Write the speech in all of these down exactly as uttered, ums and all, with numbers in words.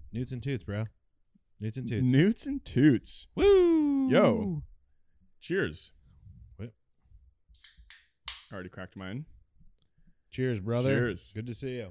Newts and toots, bro. Newts and toots. Newts and toots. Woo! Yo. Cheers. What? I already cracked mine. Cheers, brother. Cheers. Good to see you.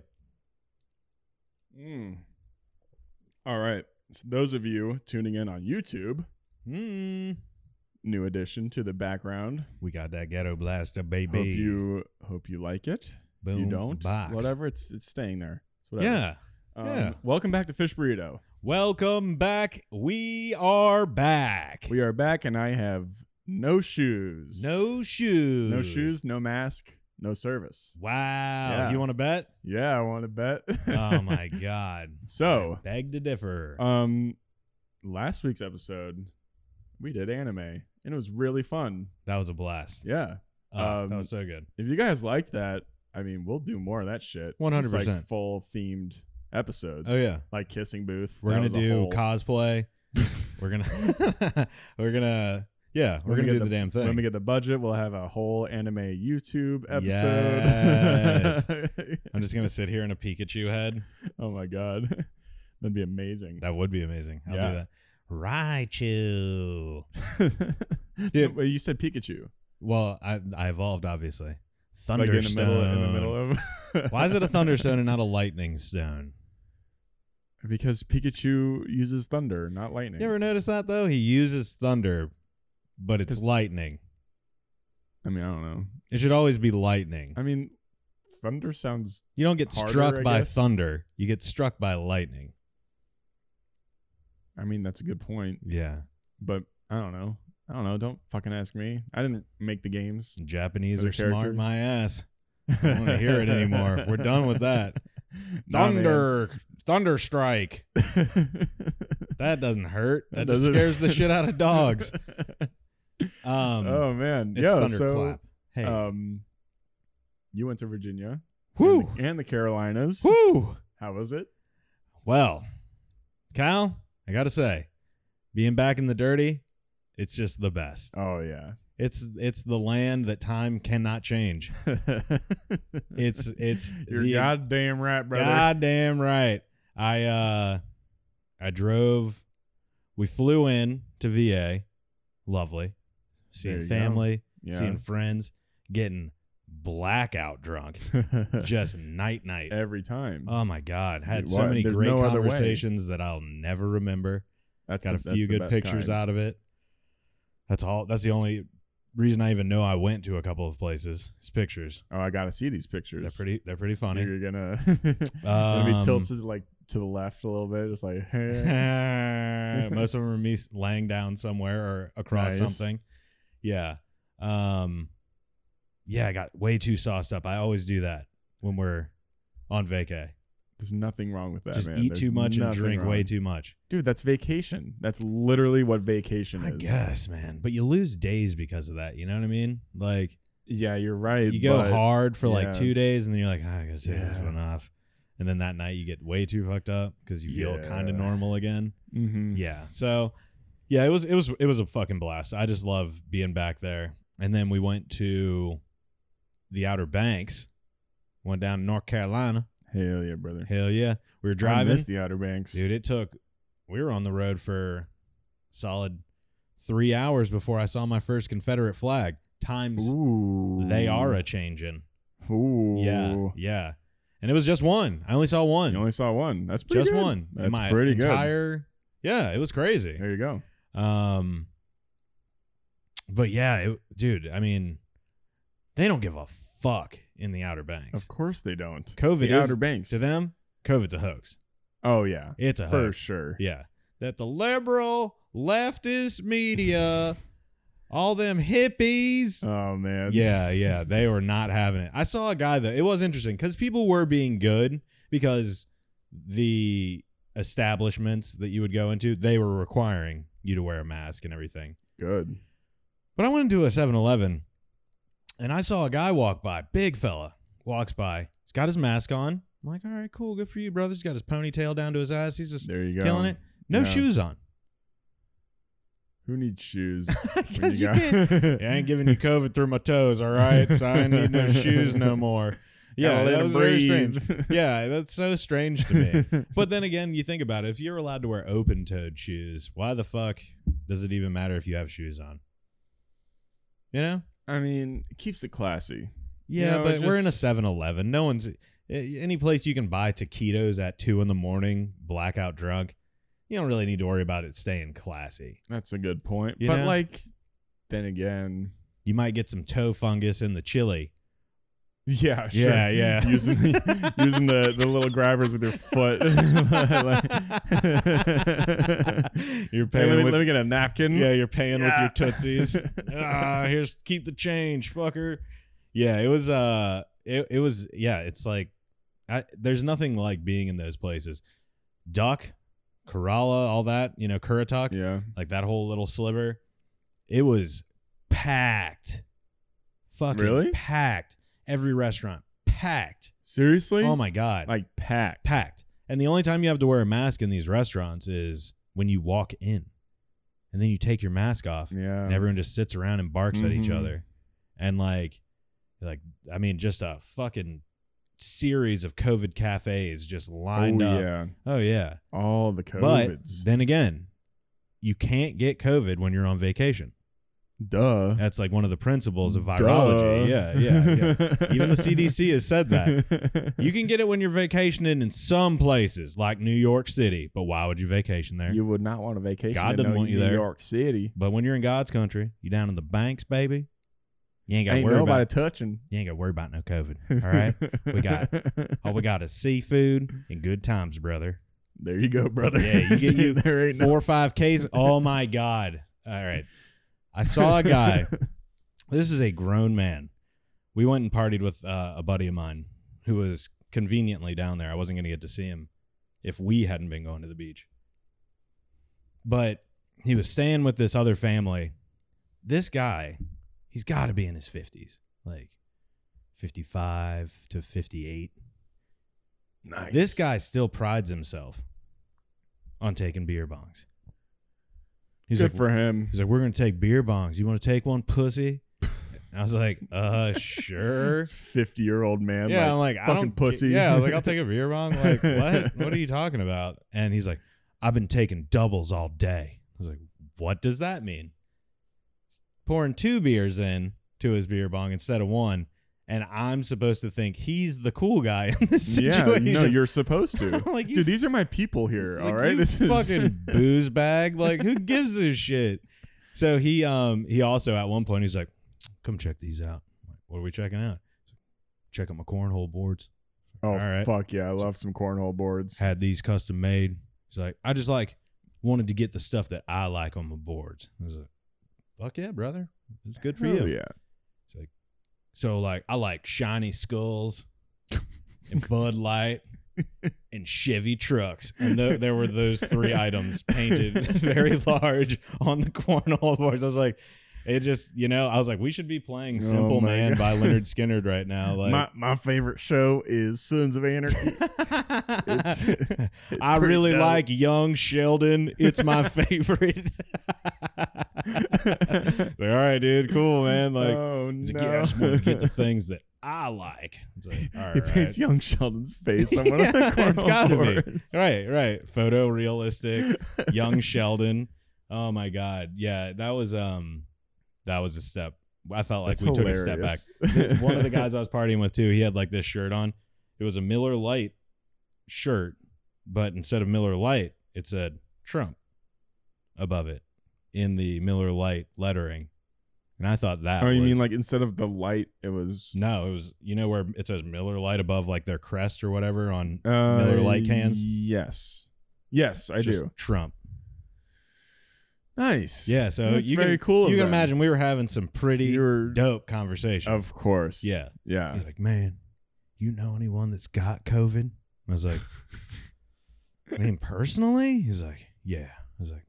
Mm. All right. So those of you tuning in on YouTube, Mm. new addition to the background. We got that ghetto blaster, baby. Hope you hope you like it. Boom If you don't, box. whatever. It's it's staying there. It's whatever. Yeah. Um, yeah. Welcome back to Fish Burrito. Welcome back. We are back. We are back, and I have no shoes. No shoes. No shoes. No mask. No service. Wow. Yeah. You want to bet? Yeah, I want to bet. Oh my God. So, I beg to differ. um, last week's episode, we did anime, and it was really fun. That was a blast. Yeah. Oh, Um, that was so good. If you guys liked that, I mean, we'll do more of that shit. one hundred Just, percent. like full themed episodes. Oh yeah. Like Kissing Booth. We're That gonna was a do whole- cosplay. we're gonna we're gonna yeah, we're When we gonna do get the, damn thing. When we get the budget, we'll have a whole anime YouTube episode. Yes. I'm just gonna sit here in a Pikachu head. Oh my god. That'd be amazing. That would be amazing. I'll Yeah. do that. Raichu. Dude, well, you said Pikachu. Well, I I evolved obviously. Like in the Thunderstone. middle in the middle of Why is it a Thunderstone and not a Lightning Stone? Because Pikachu uses thunder, not lightning. You ever notice that though? He uses thunder, but it's 'Cause- lightning. I mean, I don't know. It should always be lightning. I mean, thunder sounds You don't get harder, struck I by guess. thunder. You get struck by lightning. I mean, that's a good point, Yeah. but I don't know. I don't know. Don't fucking ask me. I didn't make the games. Japanese Other are smart characters? my ass. I don't want to hear it anymore. We're done with that. Nah, man. Thunder. Thunder strike. That doesn't hurt. That, That just doesn't- scares the shit out of dogs. Um, oh man, it's yeah. thunderclap. Hey. So, um, you went to Virginia. Woo. And the, and the Carolinas. Woo. How was it? Well, Cal, I got to say, being back in the dirty, it's just the best. Oh yeah. It's it's the land that time cannot change. It's it's You're the goddamn right, brother. goddamn right. I uh I drove. We flew in to V A. Lovely. There Seeing you family, Yeah. seeing friends, getting blackout drunk. Just night night. Every time. Oh my God. Had Dude, so what? many There's great no other way. conversations that I'll never remember. That's Got the- a few that's the good best pictures kind. out of it. That's all. That's the only reason I even know I went to a couple of places. Is pictures. Oh, I gotta see these pictures. They're pretty. They're pretty funny. You're gonna, gonna be Um, tilted like to the left a little bit, just like. Most of them are me s- laying down somewhere or across Nice. something. Yeah. Um. Yeah, I got way too sauced up. I always do that when we're on vacay. There's nothing wrong with that. Just man. eat There's too much and nothing drink wrong. way too much. Dude, that's vacation. That's literally what vacation I is. guess, man. But you lose days because of that. You know what I mean? Like. Yeah, you're right. You go but hard for like yeah. two days, and then you're like, oh, I gotta take this Yeah. one off. And then that night you get way too fucked up because you feel kind of Yeah. normal again. Mhm. Yeah. So, yeah, it was it was it was a fucking blast. I just love being back there. And then we went to the Outer Banks, went down to North Carolina. Hell yeah, brother. Hell yeah, we were I driving, miss the Outer Banks. dude. It took. We were on the road for solid three hours before I saw my first Confederate flag. Times Ooh. they are a changing. Ooh. Yeah, yeah. And it was just one. I only saw one. You only saw one. That's pretty just good. one. That's In my pretty good. entire, yeah, it was crazy. There you go. Um, but yeah, it, dude, I mean, they don't give a fuck in the Outer Banks. Of course they don't. It's COVID the is- Outer Banks. To them, COVID's a hoax. Oh yeah, It's a for hoax. sure. Yeah. That the liberal leftist media, all them hippies. Oh man. Yeah, yeah, they were not having it. I saw a guy that it was interesting because people were being good because the establishments that you would go into, they were requiring you to wear a mask and everything. Good. But I went into a seven eleven and I saw a guy walk by, big fella, walks by. He's got his mask on. I'm like, all right, cool, good for you, brother. He's got his ponytail down to his ass. He's just There you go. killing it. No Yeah. shoes on. Who needs shoes? Because you got- can't. I ain't giving you COVID through my toes, all right? So I ain't need no shoes no more. Yeah, Gotta let that him was very breathe. strange. Yeah, that's so strange to me. But then again, you think about it. If you're allowed to wear open-toed shoes, why the fuck does it even matter if you have shoes on? You know? I mean, it keeps it classy. Yeah, You know, but we're in a just- seven eleven. No one's... Any place you can buy taquitos at two in the morning, blackout drunk, you don't really need to worry about it staying classy. That's a good point. You but know? like, then again, You might get some toe fungus in the chili. yeah, sure. Yeah, yeah. using the, using the, the little grabbers with your foot. You're Hey, paying let, me, with let me get a napkin. yeah, you're paying with Yeah. your tootsies. ah, here's keep the change, fucker. Yeah, it was uh, it it was yeah. It's like, I, there's nothing like being in those places. Duck, Kerala, all that, you know, Currituck, Yeah. like that whole little sliver. It was packed, fucking Really? packed. Every restaurant packed. Seriously? Oh my god, Like packed. packed. And the only time you have to wear a mask in these restaurants is when you walk in, and then you take your mask off, Yeah. and everyone just sits around and barks at each Mhm. other, and like, like I mean, just a fucking series of COVID cafes just lined oh, up. yeah. Oh yeah. All the But COVIDs. then again, you can't get COVID when you're on vacation. Duh. That's like one of the principles of virology. Duh. Yeah, yeah, yeah. Even the C D C has said that. You can get it when you're vacationing in some places, like New York City, but why would you vacation there? You would not want a vacation. God in doesn't no want you New there. York City. But when you're in God's country, you down in the banks, baby. You ain't got to Ain't worry nobody about. touching. You ain't got to worry about no COVID. All right, we got all we got is seafood and good times, brother. There you go, brother. Yeah, you get you there ain't Four or five Ks. Oh my God! All right, I saw a guy. This is a grown man. We went and partied with uh, a buddy of mine who was conveniently down there. I wasn't going to get to see him if we hadn't been going to the beach. But he was staying with this other family. This guy, he's got to be in his fifties, like fifty-five to fifty-eight. Nice. This guy still prides himself on taking beer bongs. He's Good like, for him. He's like, we're going to take beer bongs. You want to take one, pussy? And I was like, uh, sure. This fifty-year-old man. Yeah, I'm like, I fucking don't, pussy. Yeah, I was like, I'll take a beer bong. Like, what? What are you talking about? And he's like, I've been taking doubles all day. I was like, what does that mean? Pouring two beers in to his beer bong instead of one, and I'm supposed to think he's the cool guy in this Yeah, situation. no, you're supposed to. Like, you Dude, these are my people here, It's all like, right? you This is fucking booze bag. Like, who gives a shit? So he um he also at one point he's like, come check these out. I'm like, what are we checking out? Check out my cornhole boards. Oh, all right. fuck yeah. I love some cornhole boards. Had these custom made. He's like, I just like wanted to get the stuff that I like on my boards. I was like, fuck yeah, brother. It's good for Hell you. yeah. It's like, so like I like shiny skulls and Bud Light and Chevy trucks, and th- there were those three items painted very large on the cornhole boards. I was like, it just, you know, I was like, we should be playing Oh Simple my Man God. by Leonard Skinner right now. Like, my my favorite show is Sons of Anarchy. It's- it's I pretty really dope. like Young Sheldon. It's my favorite. Like, all right, dude, cool, man. Like, oh he's no. like, yeah, I just want to get the things that I like. It's like, all he right. paints young Sheldon's face on one of the Yeah, cornhole it's gotta be. boards. Right, right. Photorealistic, young Sheldon. Oh my God. Yeah, that was um that was a step. I felt like That's we took a step back. hilarious. This- One of the guys I was partying with too, he had like this shirt on. It was a Miller Lite shirt, but instead of Miller Lite, it said Trump above it in the Miller Lite lettering. And I thought that Oh, you was, mean like instead of the light, it was no, it was, you know where it says Miller Lite above like their crest or whatever on uh, Miller Lite cans? Yes, yes, I Just do. Trump. Nice. Yeah, so That's you very can, cool. of You can them. imagine we were having some pretty You're dope conversation. of course. yeah. yeah. He's like, man, you know anyone that's got COVID? I was like, I mean, personally? He's like, yeah. I was like,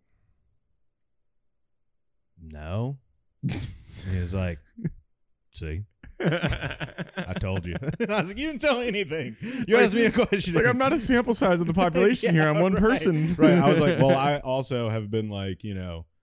no. He was like, see, I told you. I was like, you didn't tell me anything. You like- asked me a question. It's like I'm not a sample size of the population Yeah, here. I'm one right. person. Right. I was like, well, I also have been like, you know,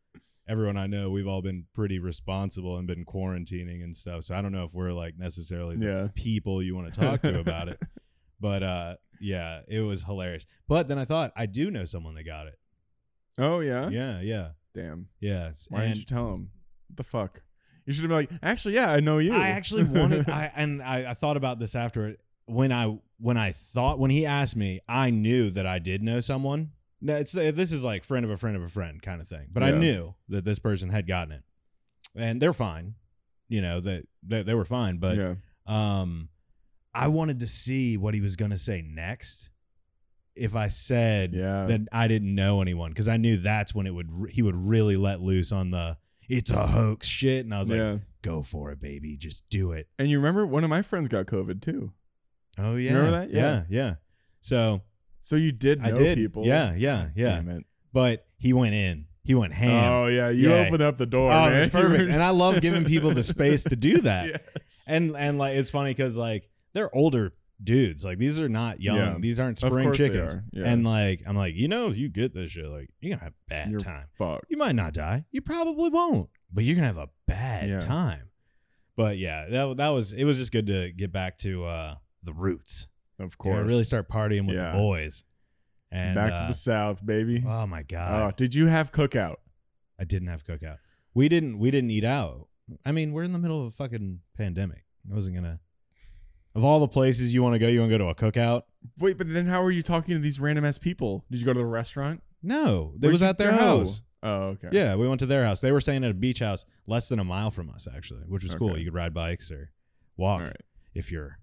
everyone I know, we've all been pretty responsible and been quarantining and stuff. So I don't know if we're like necessarily the Yeah. people you want to talk to about it. But uh, yeah, it was hilarious. But then I thought I do know someone that got it. Oh yeah. Yeah, yeah, Damn. yeah. Why and didn't you tell him? What the fuck? You should have been like, actually, yeah, I know you. I actually wanted. I and I, I thought about this after it. When I when I thought when he asked me, I knew that I did know someone. No, it's uh, this is like friend of a friend of a friend kind of thing. But I Yeah. knew that this person had gotten it, and they're fine. You know that they, they were fine. But yeah. um, I wanted to see what he was gonna say next. If I said Yeah. that I didn't know anyone, because I knew that's when it would re- he would really let loose on the it's a hoax shit, and I was like, yeah. go for it, baby, just do it. And you remember one of my friends got COVID too. Oh yeah, Remember that? Yeah, Yeah. yeah. So So you did know I did. people. Yeah, yeah, yeah. Damn it. But he went in. He went ham. Oh yeah, you Yeah. opened up the door. Oh, man. it's perfect. And I love giving people the space to do that. Yes. And and like it's funny because like they're older dudes. Like these are not young. Yeah. These aren't Of spring course they chickens. are. Yeah. And like I'm like, you know, if you get this shit, like you're gonna have a bad You're time. Fucked. You might not die. You probably won't. But you're gonna have a bad Yeah. time. But yeah, that that was it was just good to get back to uh the roots. Of You know, course. really start partying with Yeah. the boys. And Back uh, to the South, baby. oh my Oh, god, did you have cookout? I didn't have cookout. We didn't. We didn't eat out. I mean, we're in the middle of a fucking pandemic. I wasn't gonna. Of all the places you want to go, you want to go to a cookout? Wait, but then how were you talking to these random ass people? Did you go to the restaurant? No, it Where'd was you at their go? house. Oh, okay. Yeah, we went to their house. They were staying at a beach house less than a mile from us, actually, which was cool. Okay. You could ride bikes or walk All right. if you're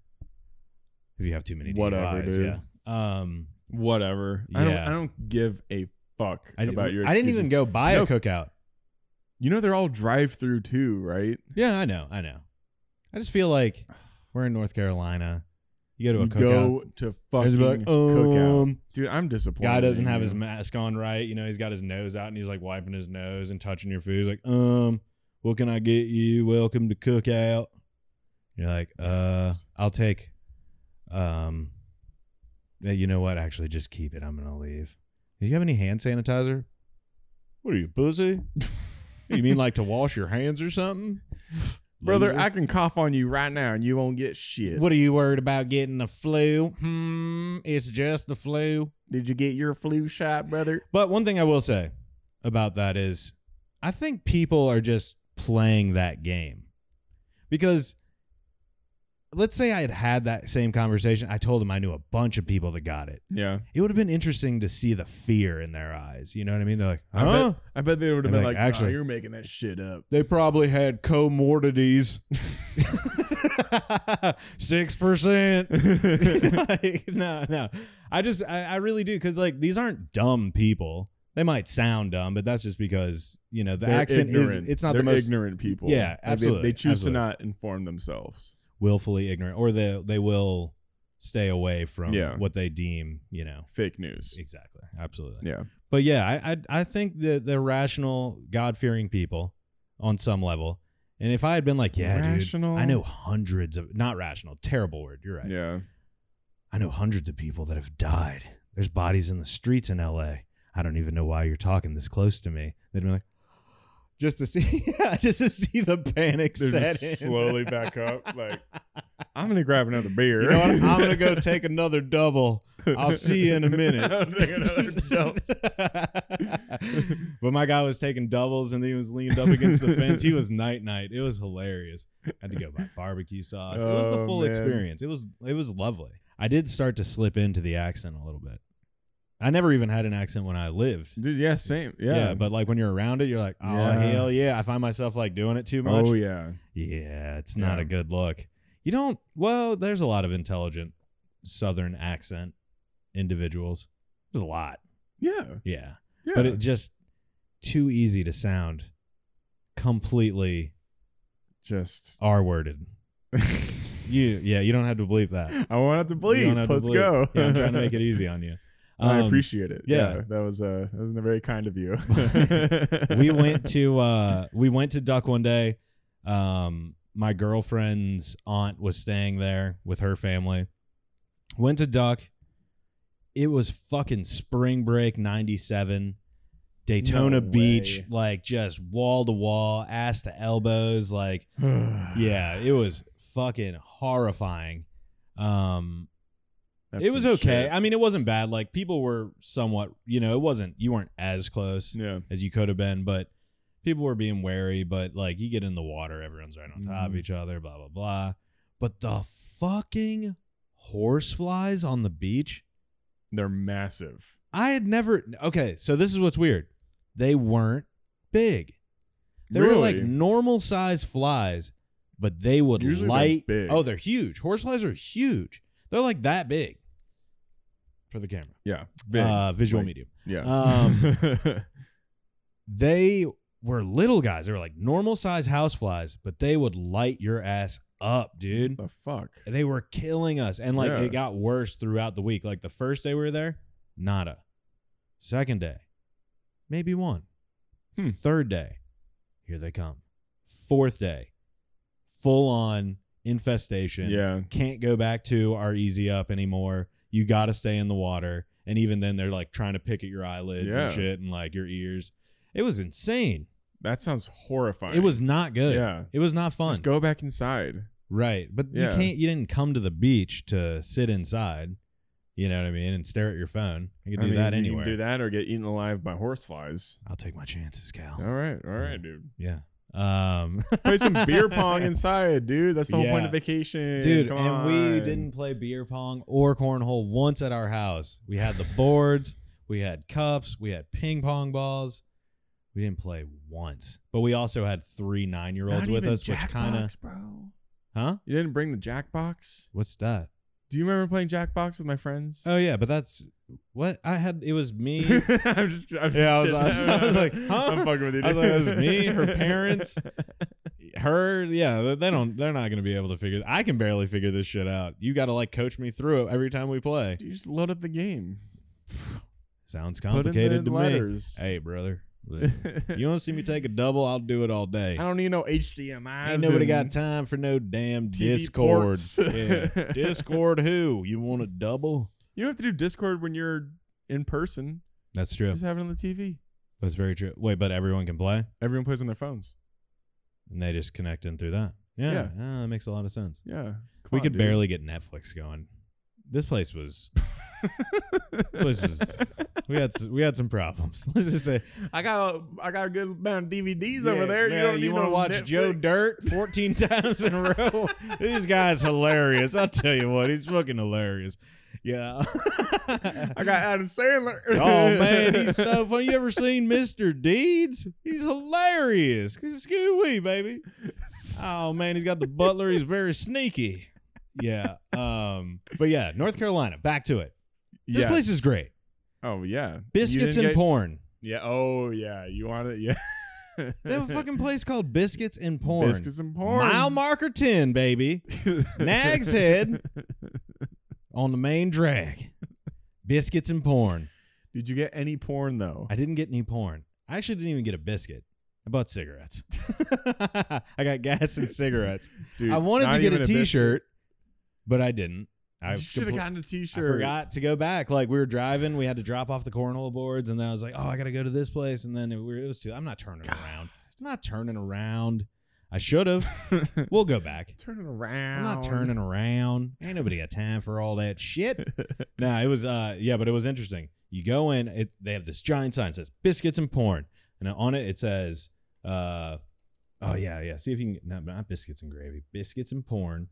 if you have too many Whatever, D U Is. dude. Yeah. Um. Whatever. I don't. Yeah. I don't give a fuck I, about your. I didn't even excuses. go buy No. a cookout. You know they're all drive-through too, right? Yeah, I know. I know. I just feel like we're in North Carolina. You go to a You cookout. go to and fucking just be like, cookout, um, dude. I'm disappointed. guy doesn't in have you. his mask on right. You know, he's got his nose out and he's like wiping his nose and touching your food. He's like, um, what can I get you? Welcome to cookout. You're like, uh, I'll take, um, yeah, you know what? Actually, just keep it. I'm gonna leave. Do you have any hand sanitizer? What are you, pussy? You mean like to wash your hands or something? Brother, Loser. I can cough on you right now and you won't get shit. What are you worried about getting the flu? Hmm, it's just the flu. Did you get your flu shot, brother? But one thing I will say about that is I think people are just playing that game. Because let's say I had had that same conversation. I told them I knew a bunch of people that got it. Yeah. It would have been interesting to see the fear in their eyes. You know what I mean? They're like, I huh? bet, I bet they would have And been like, like, actually, actually- you're making that shit up. They probably had comorbidities. Six percent. Like, no, no. I just, I, I really do, because like these aren't dumb people. They might sound dumb, but that's just because you know the They're accent ignorant. is. It's not They're the most ignorant people. Yeah, Like, they- absolutely, They, choose absolutely. to not inform themselves. willfully ignorant, or they they will stay away from Yeah. what they deem, you know. Fake news. Exactly, absolutely. Yeah. But yeah, I I, I think that the rational, God fearing people on some level. And if I had been like, yeah, Rational? dude, I know hundreds of not rational, terrible word. You're right. Yeah. I know hundreds of people that have died. There's bodies in the streets in L A. I don't even know why you're talking this close to me. They'd be like, just to see, yeah, just to see the panic They set just in. slowly back up. Like, I'm gonna grab another beer. You know what? I'm gonna go take another double. I'll see you in a minute. I'll take another double. But my guy was taking doubles and he was leaned up against the fence. He was night night. It was hilarious. Had to go buy barbecue sauce. It was the Oh, full man. experience. It was it was lovely. I did start to slip into the accent a little bit. I never even had an accent when I lived. Dude, yeah, same. Yeah. Yeah, but like when you're around it, you're like, oh Yeah. hell yeah. I find myself like doing it too much. oh yeah. Yeah, it's not Yeah. a good look. You don't, well, there's a lot of intelligent Southern accent individuals. There's a lot. Yeah. Yeah. Yeah. But it just too easy to sound completely just R worded. You, yeah, you don't have to believe that. I want to You bleep. don't have to Let's bleep. go. Yeah, I'm trying to make it easy on you. I Um, appreciate it. yeah. Yeah. That was uh that was very kind of you. we went to uh we went to Duck one day. Um my girlfriend's aunt was staying there with her family. Went to Duck. It was fucking spring break ninety-seven. Daytona No Beach, way. like just wall to wall, ass to elbows. Like, yeah, it was fucking horrifying. Um, That's it was some okay. shit. I mean, it wasn't bad. Like, people were somewhat, you know, it wasn't, you weren't as close Yeah. as you could have been, but people were being wary. But like, you get in the water, everyone's right on top of Mhm. each other, blah, blah, blah. But the fucking horseflies on the beach, They're massive. I had never. Okay, so this is what's weird. They weren't big. They were like Really? normal size flies, but they would Usually they're light. big. Oh, they're huge. Horseflies are huge. They're like that big for the camera. Yeah. Big. Uh, visual Like, medium. Yeah. Um, They were little guys. They were like normal size houseflies, but they would light your ass up, dude. the fuck? They were killing us. And like Yeah. it got worse throughout the week. Like the first day we were there, nada. Second day, maybe one. Hmm. Third day, here they come. Fourth day, full on infestation. Yeah. Can't go back to our easy up anymore. You got to stay in the water. And even then, they're like trying to pick at your eyelids Yeah. and shit and like your ears. It was insane. That sounds horrifying. It was not good. Yeah. It was not fun. Just go back inside. Right. But Yeah. you can't, you didn't come to the beach to sit inside, you know what I mean, and stare at your phone. You can I do mean, that you anywhere. can do that or get eaten alive by horseflies. I'll take my chances, Cal. All right. All right, dude. Yeah. Um, Play some beer pong inside, dude. That's the whole point Yeah. of vacation. dude, Come and we on. didn't play beer pong or cornhole once at our house. We had the boards, we had cups, we had ping pong balls. We didn't play once. But we also had three nine year olds Not with even us, which kind of, Jackbox, bro. huh? You didn't bring the Jackbox? What's that? Do you remember playing Jackbox with my friends? Oh, yeah, but that's what I had. It was me. I'm just, I'm just Yeah, I was- I was- shitting. I was like, huh? I'm fucking with you. I was dude. like, it was me, her parents, her, yeah, they don't, they're not going to be able to figure. I can barely figure this shit out. You got to like coach me through it every time we play. You just load up the game. Sounds Put in complicated the to letters. me. Hey, brother, listen, you want to see me take a double? I'll do it all day. I don't need no H D M I. Ain't nobody got time for no damn T V Discord. ports. Yeah. Discord who? You want a double? You don't have to do Discord when you're in person. That's true. Just have it on the T V. That's very true. Wait, but everyone can play? Everyone plays on their phones. And they just connect in through that. Yeah, Yeah. ah, that makes a lot of sense. Yeah. Come we on, could dude. barely get Netflix going. This place was place was we had s- we had some problems. Let's just say I got a, I got a good amount of D V Ds over Yeah, there. man, you don't you need want to no watch Joe Netflix. Dirt fourteen times in a row? This guy's hilarious. I'll tell you what, he's fucking hilarious. Yeah. I got Adam Sandler. Oh man, he's so funny. You ever seen Mister Deeds? He's hilarious. Scoo-wee, baby. Oh man, he's got the butler. He's very sneaky. Yeah. Um. But yeah, North Carolina. Back to it. This Yes. place is great. Oh yeah, You Biscuits didn't and get- porn. Yeah. Oh yeah. You want it? Yeah. They have a fucking place called Biscuits and Porn. Biscuits and porn. Mile marker ten, baby. Nag's Head on the main drag. Biscuits and porn. Did you get any porn though? I didn't get any porn. I actually didn't even get a biscuit. I bought cigarettes. I got gas and cigarettes. Dude, I wanted not to get even a biscuit. T-shirt, but I didn't. I You should have compl- gotten a I T-shirt. forgot to go back. Like we were driving, we had to drop off the cornhole boards, and then I was like, "Oh, I got to go to this place." And then it, it was too. I'm not turning around. I'm not turning around. I should have. We'll go back. Turning around. I'm not turning around. Ain't nobody got time for all that shit. No, it was uh yeah, but it was interesting. You go in, it they have this giant sign that says biscuits and porn. And on it it says uh oh yeah, yeah. See if you can no, not biscuits and gravy. Biscuits and porn.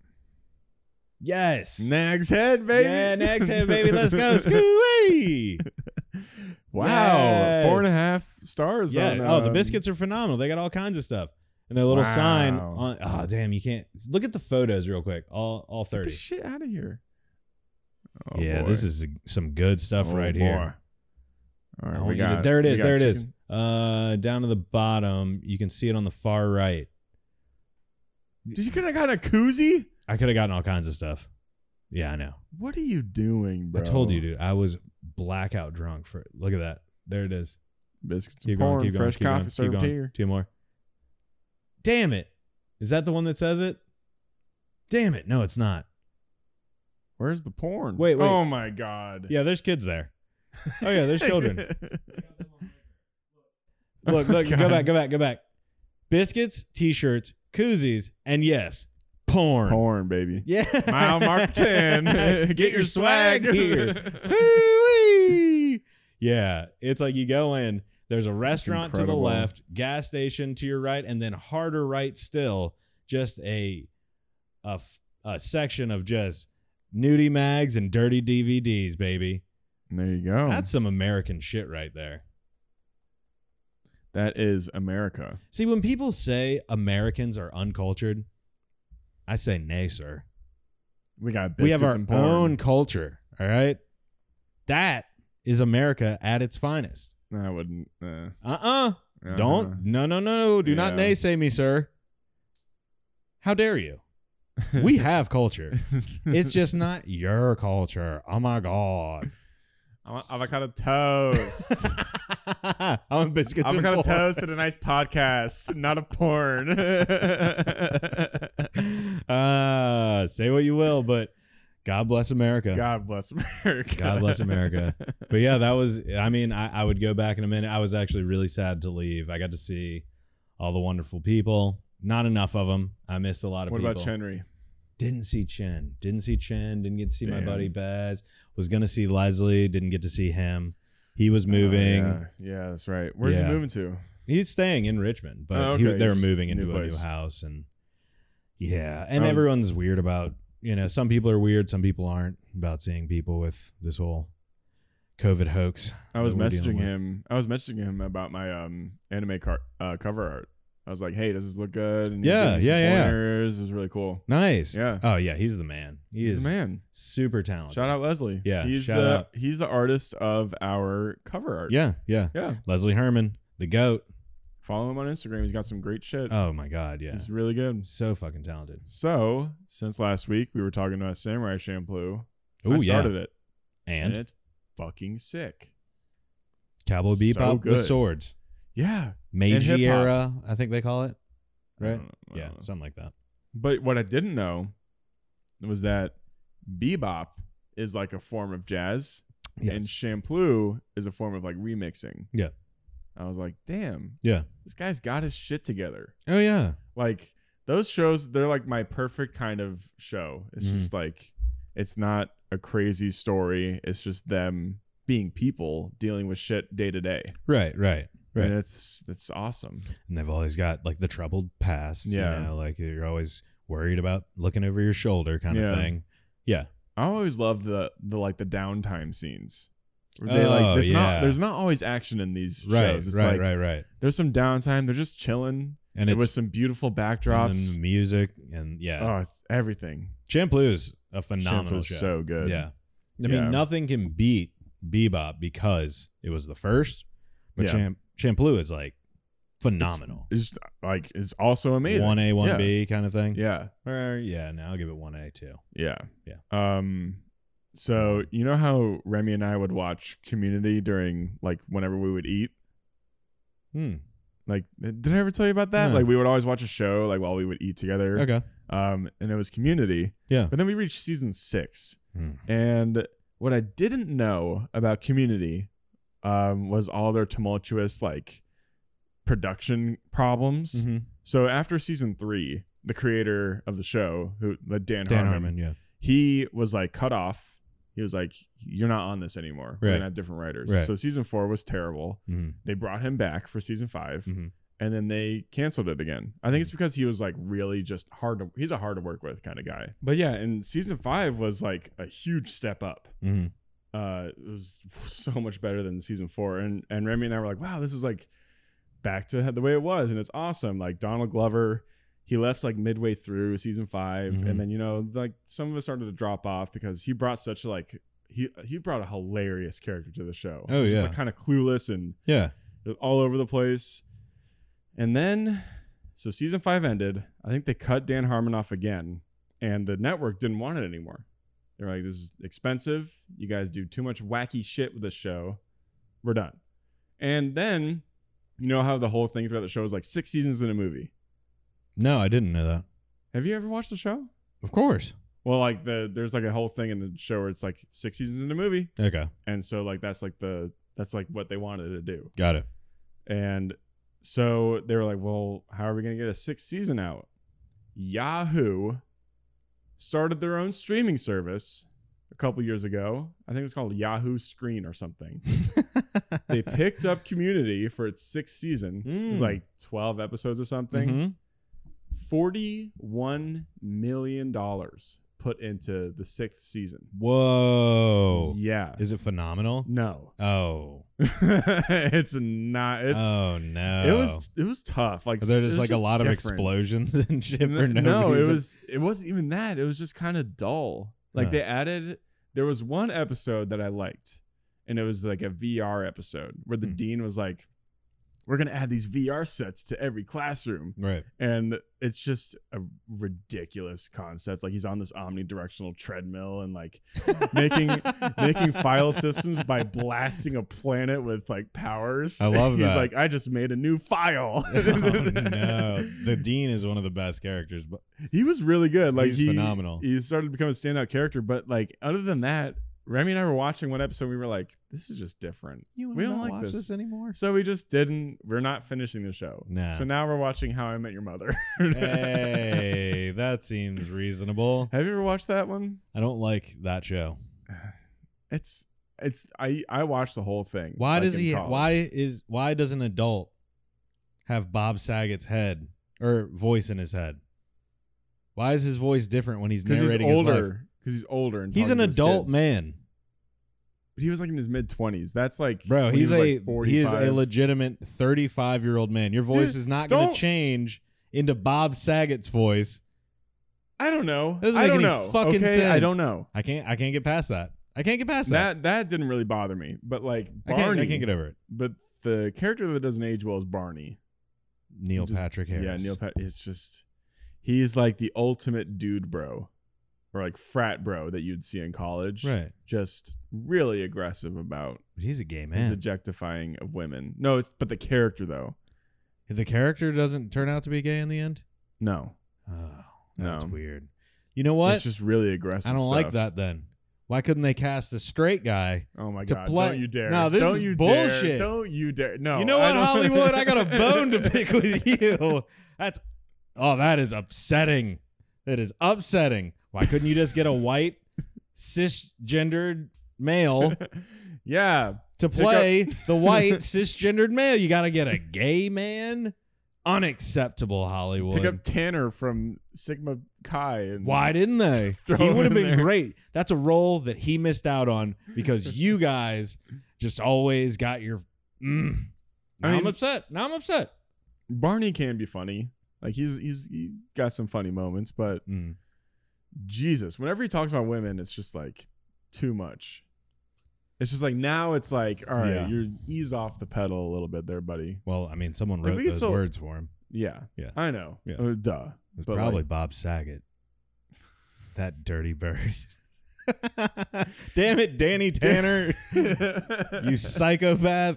Yes. Nag's Head, baby. Yeah, Nag's Head, baby. Let's go. Scoo-wee. Wow, Yes. four and a half stars. Yeah. On, oh, the um, biscuits are phenomenal. They got all kinds of stuff. And their little sign Wow. on oh damn, you can't look at the photos real quick. All all Get the thirty. shit out of here. Oh, yeah, boy. this is a, some good stuff Oh, right boy. here. All right, I we want you to- got there it we is. got There it is. chicken. Uh, down to the bottom, you can see it on the far right. Did you could have got a koozie? I could have gotten all kinds of stuff. Yeah, I know. What are you doing, bro? I told you, dude. I was blackout drunk for. Look at that. There it is. Biscuits Keep and going. porn, Keep going. fresh keep coffee going, served keep going. here. Two more. Damn it! Is that the one that says it? Damn it! No, it's not. Where's the porn? Wait, wait. Oh my god. Yeah, there's kids there. Oh yeah, there's children. Look, look, God. go back, go back, go back. Biscuits, t-shirts, koozies, and yes, porn. Porn, baby. Yeah. Mile mark ten. Get your swag here. Hoo-wee. Yeah, it's like you go in, there's a restaurant to the incredible. left, gas station to your right, and then harder right still, just a a, f- a section of just nudie mags and dirty D V Ds, baby. There you go. That's some American shit right there. That is America. See, when people say Americans are uncultured, I say nay, sir. We got biscuits We have our and porn. own culture, all right? That is America at its finest. I wouldn't. Uh, Uh-uh. uh-huh. Don't. No, no, no. Do not Yeah. naysay me, sir. How dare you? We have culture. It's just not your culture. Oh, my God. I want avocado toast. I want biscuits and avocado porn. toast and a nice podcast, not a porn. uh, say what you will, but God bless America. God bless America. God bless America. But yeah, that was, I mean, I, I would go back in a minute. I was actually really sad to leave. I got to see all the wonderful people. Not enough of them. I missed a lot of What people. about Chenry? Didn't see Chen. Didn't see Chen. Didn't get to see my Damn. buddy Baz. Was going to see Leslie. Didn't get to see him. He was moving. Oh, yeah. yeah, that's right. Where's Yeah. he moving to? He's staying in Richmond, but Oh, he, okay. they were Just moving new into a place. new house. And yeah, and I was- everyone's weird about, you know, some people are weird. Some people aren't about seeing people with this whole COVID hoax. I was that we're dealing messaging with. him. I was messaging him about my um anime car, uh, cover art. I was like, "Hey, does this look good?" And he Yeah, gave me some yeah, yeah. pointers. It was really cool. Nice. Yeah. Oh yeah, he's the man. He He's is the man. super talented. Shout out Leslie. Yeah, he's shout the out. he's the artist of our cover art. Yeah, yeah. yeah. Leslie Herman, the goat. Follow him on Instagram. He's got some great shit. Oh my God, yeah. He's really good. So fucking talented. So since last week, we were talking about Samurai Champloo. Oh I yeah. started it, And, and it's fucking sick. Cowboy so Bebop good. with swords. Yeah. Meiji hip-hop. era, I think they call it. I Right? don't know, I Yeah, don't know. something like that. But what I didn't know was that bebop is like a form of jazz, and Yes. Champloo is a form of like remixing. Yeah. I was like, damn, Yeah. this guy's got his shit together. Oh yeah. Like those shows, they're like my perfect kind of show. It's Mhm. just like, it's not a crazy story. It's just them being people dealing with shit day to day. Right, right. Right. And it's it's awesome. And they've always got like the troubled past. Yeah. You know, like you're always worried about looking over your shoulder kind Yeah. of thing. Yeah. I always love the the like the downtime scenes. Where they Oh, like it's yeah. not there's not always action in these Right, shows. It's right, like right, right. there's some downtime. They're just chilling. And There it's was some beautiful and backdrops. then the music and yeah. Oh, it's everything. Champloo is a phenomenal Champloo's show. so good. Yeah. I Yeah. mean, nothing can beat Bebop because it was the first, but Yeah. Champ- Champloo is like phenomenal. It's, it's like it's also amazing. one A, one Yeah. B kind of thing. Yeah. Or, yeah, now I'll give it one A too. Yeah. Yeah. Um so you know how Remy and I would watch Community during like whenever we would eat? Hmm. Like did I ever tell you about that? No. Like we would always watch a show like while we would eat together. Okay. Um and it was Community. Yeah. But then we reached season six. Hmm. And what I didn't know about Community um was all their tumultuous like production problems. Mm-hmm. So after season three, the creator of the show, who the Dan, Dan Harmon, Harmon, yeah. he was like cut off. He was like, "You're not on this anymore. We're Right. gonna have different writers." Right. So season four was terrible. Mm-hmm. They brought him back for season five, Mm-hmm. and then they canceled it again. I think it's because he was like really just hard to. He's a hard to work with kind of guy. But yeah, and season five was like a huge step up. Mm-hmm. Uh, it was so much better than season four. And and Remy and I were like, wow, this is like back to the way it was, and it's awesome. Like Donald Glover, he left like midway through season five, Mhm. and then you know like some of us started to drop off because he brought such like he he brought a hilarious character to the show. Oh, Just yeah. like kind of clueless and Yeah. all over the place. And then so season five ended. I think they cut Dan Harmon off again, and the network didn't want it anymore. They're like, this is expensive. You guys do too much wacky shit with this show. We're done. And then, you know how the whole thing throughout the show is like six seasons in a movie. No, I didn't know that. Have you ever watched the show? Of course. Well, like the there's like a whole thing in the show where it's like six seasons in a movie, Okay. and so like that's like the that's like what they wanted to do. Got it. And So they were like, well, how are we going to get a sixth season out? Yahoo started their own streaming service a couple years ago. I think it was called Yahoo Screen or something. They picked up Community for its sixth season. Mm. It was like twelve episodes or something. Mm-hmm. forty-one million dollars put into the sixth season. Whoa. Yeah. Is it phenomenal? No. Oh. It's not. It's. oh no. It was. It was tough. Like Are there just it was like just a lot different. of explosions and shit for N- no, no, reason? it was. It wasn't even that. It was just kind of dull. Like Huh. they added. There was one episode that I liked, and it was like a V R episode where the Hmm. dean was like, "We're gonna add these V R sets to every classroom." right. And it's just a ridiculous concept. Like he's on this omnidirectional treadmill and like making making file systems by blasting a planet with like powers. I love he's that. like, I just made a new file. oh no. The dean is one of the best characters, but He was really good. Like He's he, phenomenal. He started to become a standout character. But like other than that, Remy and I were watching one episode. We were like, this is just different. you We don't not like watch this. this anymore. So we just didn't. We're not finishing the show. Nah. So now we're watching How I Met Your Mother. Hey, that seems reasonable. Have you ever watched that one? I don't like that show. It's it's I I watched the whole thing. Why like, does in he? college. Why is? Why does an adult have Bob Saget's head or voice in his head? Why is his voice different when he's Because he's narrating his life? older. Because he's older and He's talking an to his adult kids. man, But he was like in his mid twenties. That's like bro. when He's he was, a like he is a forty-five. legitimate thirty-five-year-old man. Your voice Dude, is not going don't- to change into Bob Saget's voice. I don't know. Doesn't I make don't any know. fucking okay, I sense. don't know. I can't. I can't get past that. I can't get past that. That that didn't really bother me. But like I Barney, can't. I can't get over it. But the character that doesn't age well is Barney. Neil just- Patrick Harris. Yeah, Neil Pat. It's just he's like the ultimate dude bro, or like frat bro that you'd see in college. Right. Just really aggressive about But he's a gay his man. objectifying of women. No, it's but the character though. The character doesn't turn out to be gay in the end. No, Oh, that's No. weird. You know what? it's just really aggressive. I don't like stuff. that then. Why couldn't they cast a straight guy? Oh my to god! play- Don't you dare! No, this don't is you bullshit. Dare. Don't you dare! No, you know I what, don't- Hollywood? I got a bone to pick with you. That's oh, that is upsetting. That is upsetting. Why couldn't you just get a white cisgendered male Yeah, to play the white cisgendered male? You got to get a gay man. Unacceptable, Hollywood. pick up Tanner from Sigma Chi. And Why didn't they? Throw He him would have in been there. great. That's a role that he missed out on because you guys just always got your. Mm. Now I I'm mean- upset. Now I'm upset. Barney can be funny. Like he's he's he got some funny moments, but Mm. Jesus, whenever he talks about women, it's just like too much. It's just like now it's like, all right, Yeah. you're ease off the pedal a little bit there, buddy. Well, I mean, someone Like, wrote we those still- words for him. Yeah, Yeah. I know. Yeah. Uh, duh. It was But, probably like- Bob Saget. That dirty bird. Damn it, Danny Tanner. You psychopath.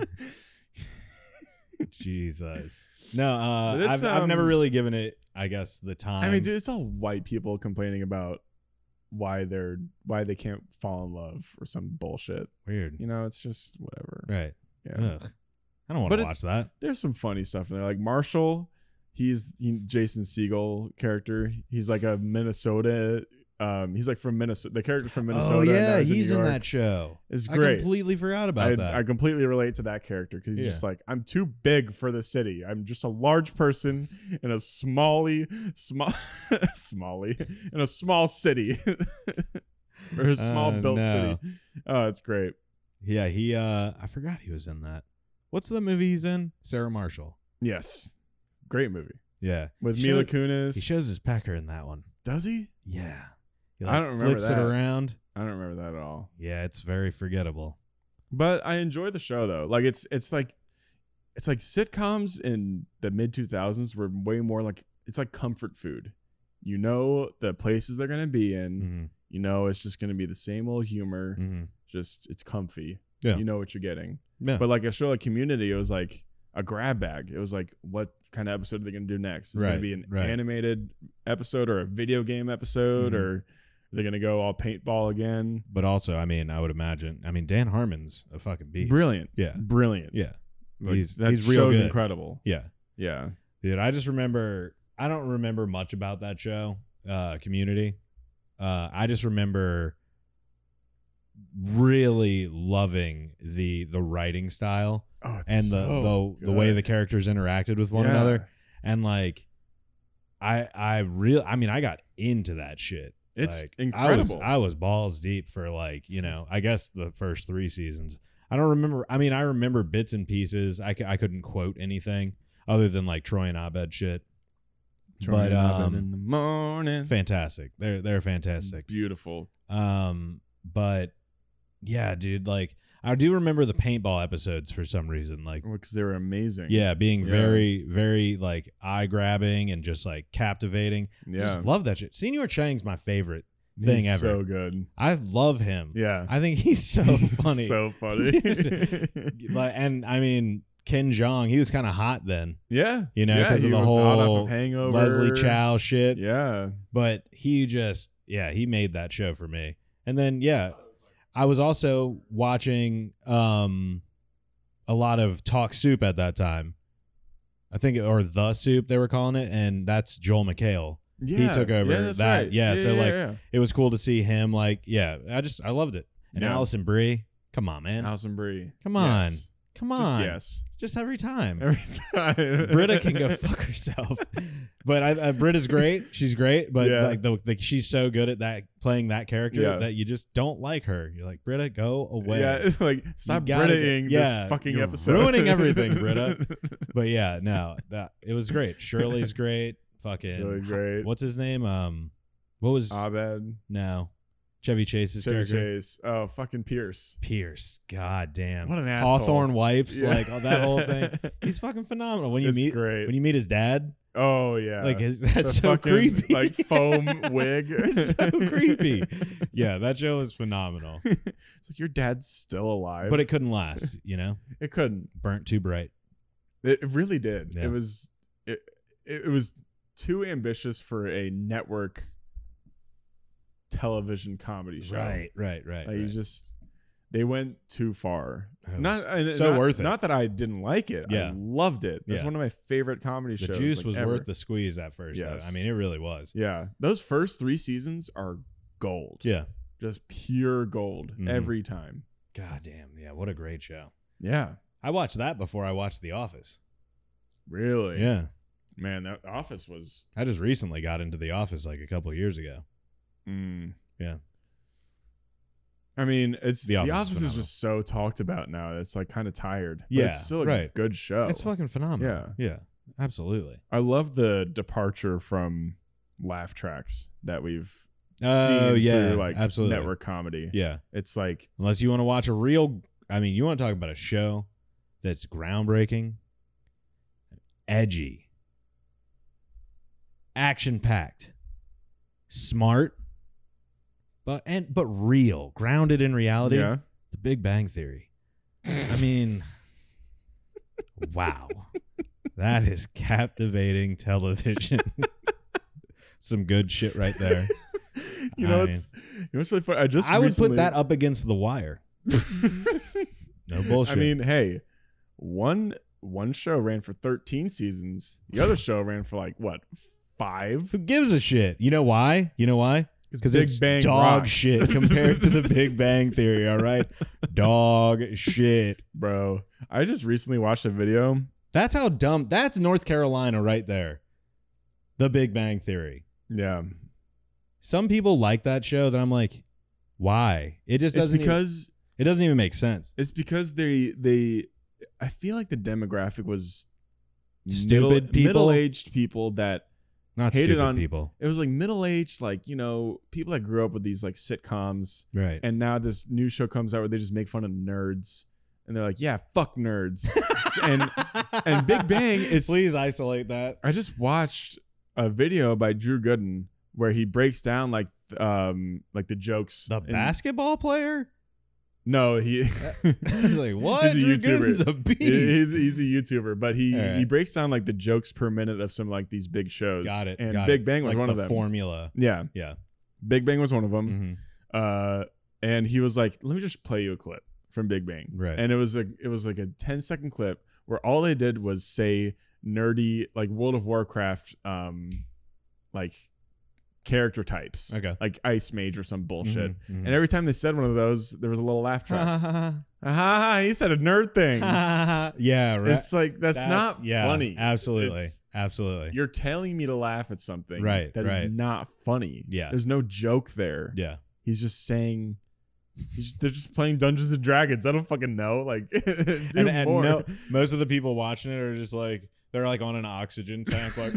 Jesus. No, uh, But it's, I've, I've never um, really given it, I guess, the time. I mean, dude, it's all white people complaining about why they're why they can't fall in love or some bullshit. Weird. You know, it's just whatever. Right. Yeah. Ugh. I don't want But to it's- watch that. There's some funny stuff in there. Like Marshall, he's he, Jason Segel character. He's like a Minnesota. Um, he's like from Minnesota. The character's from Minnesota. Oh, and now yeah. he's He's New in York. that show. It's I great. completely forgot about I, that. I completely relate to that character because he's Yeah. just like, I'm too big for the city. I'm just a large person in a smally, small, smally, in a small city, or a small Uh, built no. city. Oh, it's great. yeah, he, uh, I forgot he was in that. What's the movie he's in? Sarah Marshall. Yes, great movie Yeah. with He Mila showed- Kunis. He shows his pecker in that one. Does he? Yeah. He I don't remember flips that. it around. I don't remember that at all. Yeah, it's very forgettable. But I enjoy the show though. Like it's it's like it's like sitcoms in the mid two thousands were way more like it's like comfort food. You know the places they're gonna be in. Mm-hmm. You know it's just gonna be the same old humor. Mm-hmm. Just it's comfy. Yeah. You know what you're getting. Yeah. But like a show like Community, it was like a grab bag. It was like, what kind of episode are they gonna do next? Is it Right, gonna be an right. animated episode or a video game episode, Mhm. or are they gonna go all paintball again? But also, I mean, I would imagine. I mean, Dan Harmon's a fucking beast. Brilliant. Yeah. Brilliant. Yeah. Like, he's that he's real show's good. incredible. Yeah, Yeah. dude. I just remember. I don't remember much about that show, uh, Community. Uh, I just remember really loving the the writing style Oh, it's and the so the the way good. the characters interacted with one Yeah. another, and like, I I really. I mean, I got into that shit. It's like, incredible. I was, I was balls deep for like, you know, I guess the first three seasons. I don't remember. I mean, I remember bits and pieces. I, c- I couldn't quote anything other than like Troy and Abed shit. Trying but, up um, in the morning. Fantastic. They're they're fantastic. Beautiful. Um, but yeah, dude, like I do remember the paintball episodes for some reason. Like, Because they were amazing. yeah, being Yeah. very, very like eye grabbing and just like captivating. Yeah. Just love that shit. Senior Chang's my favorite thing He's ever. so good. I love him. Yeah. I think he's so funny. So funny. Like, and I mean, Ken Jeong, he was kind of hot then, yeah. you know, Yeah, because he of the was hot off whole of Hangover. Leslie Chow shit. Yeah. But he just, yeah, he made that show for me. And then, yeah, I was also watching um, a lot of Talk Soup at that time. I think, or The Soup, they were calling it. And that's Joel McHale. Yeah. He took over yeah, that's that. Right. Yeah, so, yeah, like, yeah. It was cool to see him. Like, yeah, I just, I loved it. And Yeah. Allison Brie, come on, man. Alison Brie. Come on. Yes. Come Just on. yes. Just every time. Every time. Britta can go fuck herself. But I, uh, Britta's great. She's great. But Yeah. like the, the she's so good at that playing that character Yeah. that you just don't like her. You're like, Britta, go away. Yeah, it's like stop gotta get- Brittaing yeah, this fucking you're episode. ruining everything, Britta. But yeah, no, that it was great. Shirley's great. Fucking Shirley's great. What's his name? Um, what was Abed, no Chevy Chase's Chevy character? Chase. Oh, fucking Pierce. Pierce. God damn. What an asshole. Hawthorne wipes, Yeah. like oh, that whole thing. He's fucking phenomenal. When you It's meet great. when you meet his dad, Oh yeah. like his, The that's so fucking, creepy. Like foam wig. It's so creepy. Yeah, that show is phenomenal. It's like your dad's still alive. But it couldn't last, you know? it couldn't. Burnt too bright. It, it really did. Yeah. It was it, it was too ambitious for a network television comedy show. Right, right, right. Like you right. just they went too far. It Not was and so not, worth it. Not that I didn't like it. Yeah. I loved it. That's Yeah. one of my favorite comedy the shows. juice like, was ever. worth the squeeze at first. though. Yes. I mean, it really was. Yeah. Those first three seasons are gold. Yeah. Just pure gold Mhm. every time. God damn. Yeah, what a great show. Yeah. I watched that before I watched The Office. Really? Yeah. Man, that Office was I just recently got into The Office like a couple of years ago. mm. Yeah. I mean, it's The The Office is Office, is phenomenal. just so talked about now. It's like kind of tired. But Yeah, it's still a right. good show. It's fucking phenomenal. Yeah. Yeah. Absolutely. I love the departure from laugh tracks that we've Oh, seen yeah. through like absolutely. network comedy. Yeah. It's like Unless you want to watch a real, I mean, you want to talk about a show that's groundbreaking, edgy, action packed, smart, but and but real, grounded in reality. yeah. The Big Bang Theory. I mean, wow, that is captivating television. Some good shit right there. You know, I it's you know what's really funny. I just I would recently, put that up against The Wire. No bullshit. I mean, hey, one one show ran for thirteen seasons. The other show ran for like what five? who gives a shit? You know why? You know why? Because Big it's Bang dog rocks. shit compared to the Big Bang Theory. All right, dog shit. Bro, I just recently watched a video. That's how dumb. That's North Carolina right there. The Big Bang Theory. Yeah, Some people like that show. That I'm like, why? It just it's doesn't. because even, it doesn't even make sense. it's because they they. I feel like the demographic was Stupid people? middle-aged people that Not hated stupid on- people. it was like middle-aged, like you know, people that grew up with these like sitcoms, Right. and now this new show comes out where they just make fun of nerds, and they're like, yeah, fuck nerds, and and Big Bang, it's Please isolate that. I just watched a video by Drew Gooden where he breaks down like th- um like the jokes. The in- basketball player. No, he. He's like, what? He's a Drew YouTuber. Gooden's a beast. He's, he's a YouTuber, but he All right. he breaks down like the jokes per minute of some like these big shows. Got it. And got Big it. Bang was Like one the of them. Formula. Yeah, Yeah. Big Bang was one of them. Mhm. Uh, and he was like, "Let me just play you a clip from Big Bang. Right. And it was a it was like a ten second clip where all they did was say nerdy like World of Warcraft um like character types. Okay. Like Ice Mage or some bullshit. Mhm, mhm. And every time they said one of those, there was a little laugh track. Ha, he said a nerd thing. Yeah, right. It's like that's, not yeah, funny. Absolutely. It's- Absolutely. You're telling me to laugh at something Right, that is right. not funny. Yeah. There's no joke there. Yeah. He's just saying he's, they're just playing Dungeons and Dragons. I don't fucking know. Like do And, and more. no, most of the people watching it are just like they're like on an oxygen tank, like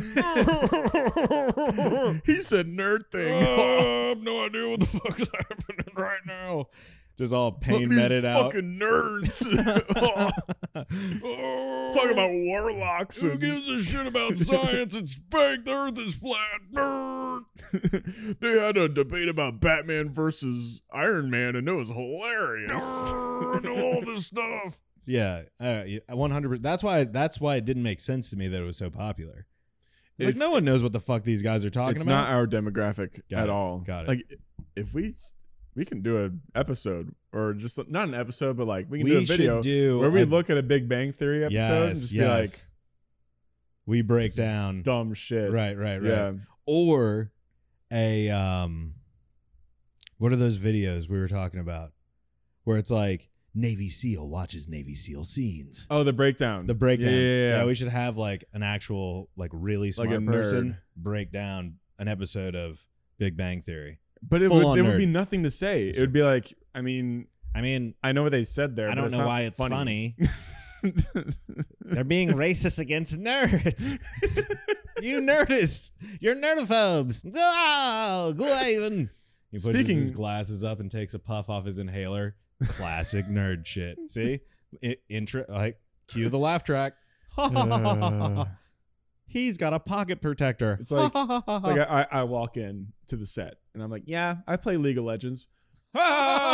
he said nerd thing. oh, I have no idea what the fuck's happening right now. Just all pain meted out. Fucking nerds. Talking about warlocks. Who gives a shit about science? It's fake. The Earth is flat. Nerd. They had a debate about Batman versus Iron Man, and it was hilarious. Nerd, all this stuff. Yeah, uh, one hundred percent. That's why. That's why it didn't make sense to me that it was so popular. It's, like It's- no one knows what the fuck these guys are talking It's about. not our demographic Got at it. all. Got it. Like if we we can do an episode or just not an episode, but like we can we do a video should do where we a- look at a Big Bang Theory episode yes, and just yes. be like we break this is down dumb shit. right, right, right. Yeah. Or a um, what are those videos we were talking about, where it's like Navy SEAL watches Navy SEAL scenes. Oh, the breakdown. The breakdown. Yeah, yeah, yeah. we should have like an actual like really Like smart a person nerd. break down an episode of Big Bang Theory. But it Full would on there would nerd. be nothing to say. It would be like, I mean, I mean, I know what they said there. I but don't it's know not why it's funny. funny. They're being racist against nerds. You nerdists. You're nerdophobes. Oh, Glavin. He pushes Speaking- his glasses up and takes a puff off his inhaler. Classic nerd shit. See? I, intro, like, cue the laugh track. Uh. He's got a pocket protector. It's like- It's like I, I walk in to the set and I'm like, yeah, I play League of Legends. what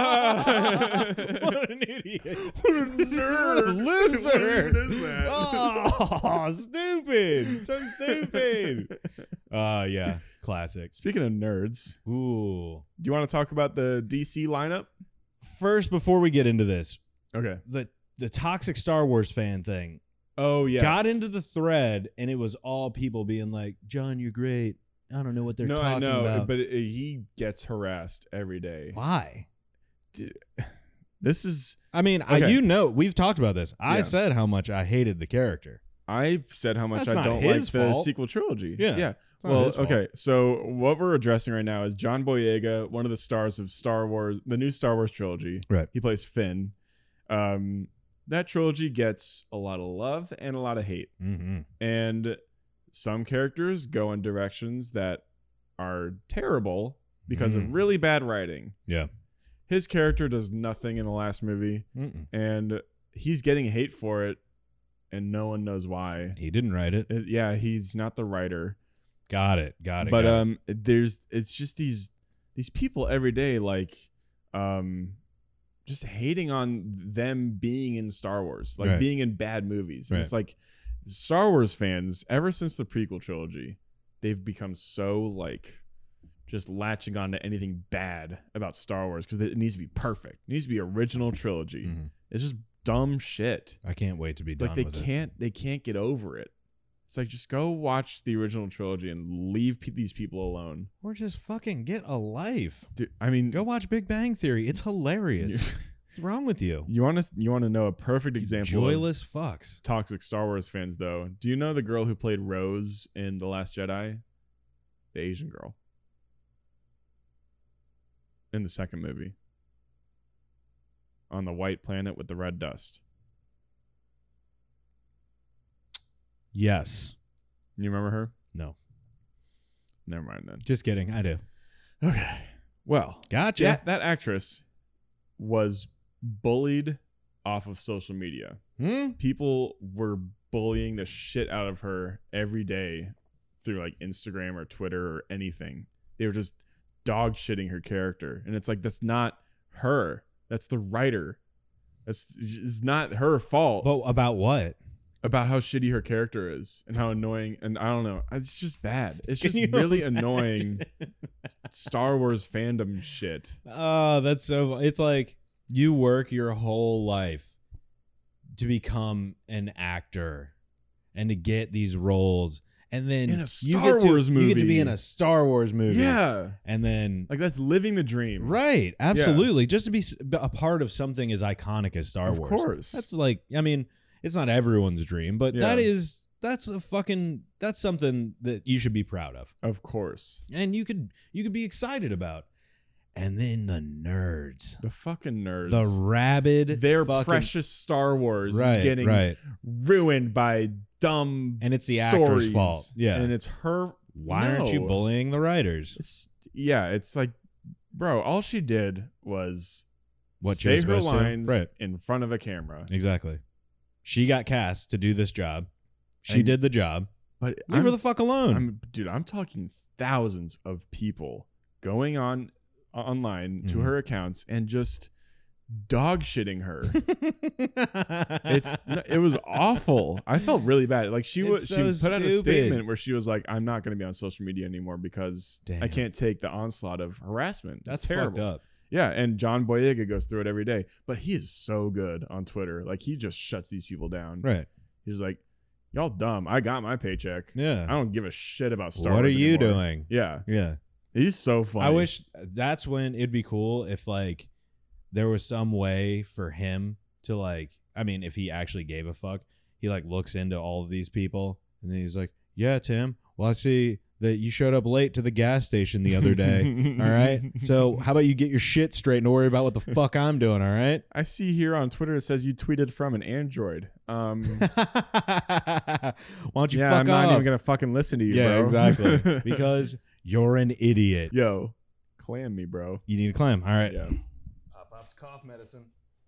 an idiot. What a nerd. Loser. What even is that? Oh, stupid. So stupid. Uh, yeah. Classic. Speaking of nerds, Ooh. do you want to talk about the D C lineup? First, before we get into this, Okay. the the toxic Star Wars fan thing Oh, yes. got into the thread, and it was all people being like, "John, you're great. I don't know what they're no, talking I know, about." but it, he gets harassed every day. Why? This is, I mean, I, Okay. you know, we've talked about this. I Yeah. said how much I hated the character. I've said how much That's I not don't like his the fault. sequel trilogy. Yeah. Yeah. It's not Well, his fault. okay. So what we're addressing right now is John Boyega, one of the stars of Star Wars, the new Star Wars trilogy. Right. He plays Finn. Um, that trilogy gets a lot of love and a lot of hate. Mm-hmm. And some characters go in directions that are terrible because Mm. of really bad writing. Yeah. His character does nothing in the last movie, Mm-mm. and he's getting hate for it, and no one knows why. He didn't write it. It- yeah, he's not the writer. Got it. Got it. But got it. um, there's it's just these these people every day like um, just hating on them being in Star Wars, like Right. being in bad movies. And Right. it's like Star Wars fans, ever since the prequel trilogy, they've become so like just latching on to anything bad about Star Wars because it needs to be perfect. It needs to be original trilogy. Mhm. It's just dumb shit. I can't wait to be done Like they with it. can't they can't get over it. It's like just go watch the original trilogy and leave pe- these people alone. Or just fucking get a life. Dude, I mean, Go watch Big Bang Theory. It's hilarious. What's wrong with you? you want to you want to know a perfect example of Joyless fucks. toxic Star Wars fans though? Do you know the girl who played Rose in The Last Jedi? The Asian girl in the second movie on the white planet with the red dust. Yes. You remember her? No. Never mind then. Just kidding. I do. Okay. Well, Gotcha. that that actress was bullied off of social media. Hmm? People were bullying the shit out of her every day through like Instagram or Twitter or anything. They were just dog shitting her character. And it's like, that's not her. That's the writer. That's it's not her fault But about what? about how shitty her character is and how annoying. And I don't know. It's just bad. It's Can just you really imagine? annoying Star Wars fandom shit. Oh, that's so. It's like You work your whole life to become an actor and to get these roles. And then In a you Star get to, Wars You get to be movie. in a Star Wars movie. Yeah. And then Like that's living the dream. right, absolutely. Just to be s- a part of something as iconic as Star Of Wars. course. That's like, I mean, it's not everyone's dream, but Yeah. that is that's a fucking that's something that you should be proud of. Of course. And you could you could be excited about. And then the nerds. The fucking nerds. The rabid Their fucking, precious Star Wars right, is getting right. ruined by dumb And it's the stories. actor's fault. Yeah. And it's her. Why aren't you No. bullying the writers? It's yeah, it's like, bro, all she did was What she say was her supposed to? lines Right. in front of a camera. Exactly. She got cast to do this job. She And- did the job. But Leave I'm, her the fuck alone. I'm, dude, I'm talking thousands of people going on online to Mhm. her accounts and just dog shitting her. It's it was awful. I felt really bad. Like she was, It's she so put out a stupid. statement where she was like, "I'm not going to be on social media anymore because I Damn. can't take the onslaught of harassment." That's terrible. fucked up. Yeah, and John Boyega goes through it every day, but he is so good on Twitter. Like he just shuts these people down. Right. He's like, "Y'all dumb. I got my paycheck. Yeah. I don't give a shit about Star What are Wars you anymore." doing? Yeah, Yeah. he's so funny. I wish that's when it'd be cool if like there was some way for him to like I mean if he actually gave a fuck, he like looks into all of these people and then he's like, "Yeah, Tim, well I see that you showed up late to the gas station the other day. All right? So how about you get your shit straight and don't worry about what the fuck I'm doing, all right?" I see here on Twitter it says you tweeted from an Android. Um, Why don't you yeah, fuck I'm not off? even gonna fucking listen to you, yeah, bro. exactly. Because you're an idiot. yo, clam me, bro. You need to climb. All right. Yeah. Pop Pop's cough medicine.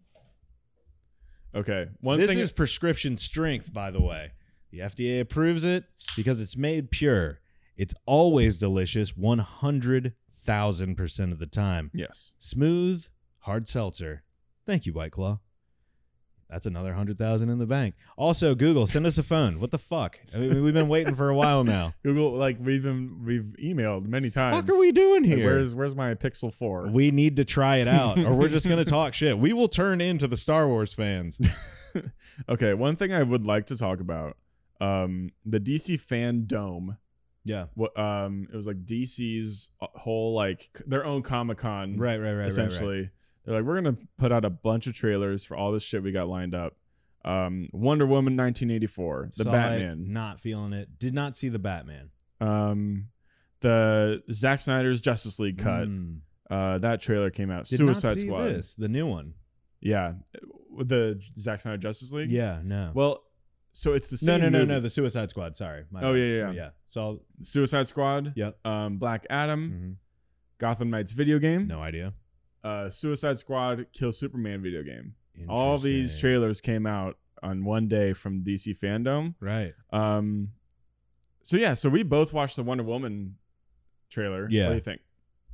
Okay. One This thing is prescription strength, by the way. The F D A approves it because it's made pure. It's always delicious one hundred thousand percent of the time. yes. Smooth, hard seltzer. Thank you, White Claw. That's another one hundred thousand in the bank. Also, Google, send us a phone. What the fuck? I mean, we've been waiting for a while now. Google, like we've been we've emailed many times. Fuck are we doing Like, here? where's where's my Pixel four? We need to try it out, or we're just going to talk shit. We will turn into the Star Wars fans. Okay, one thing I would like to talk about, um, the D C Fan Dome. Yeah. What um, it was like D C's whole like c- their own Comic Con. Right, right, right, essentially, right, right. they're like, we're gonna put out a bunch of trailers for all this shit we got lined up. Um, Wonder Woman nineteen eighty-four, the Saw Batman, it, not feeling it. Did not see the Batman. um, the Zack Snyder's Justice League cut. Mm. Uh, that trailer came out. Did Suicide not see Squad. this, the new one. Yeah, with the Zack Snyder Justice League. Yeah, no. Well, so it's the no, same. no, no, movie. no. The Suicide Squad. Sorry. My Oh, bad. yeah, yeah, yeah. yeah. So, Suicide Squad. yep. Um, Black Adam. Mhm. Gotham Knights video game. No idea. Uh, Suicide Squad, Kill Superman video game. All these Interesting. trailers came out on one day from D C Fandom. Right. Um, so yeah, so we both watched the Wonder Woman trailer. Yeah. What do you think?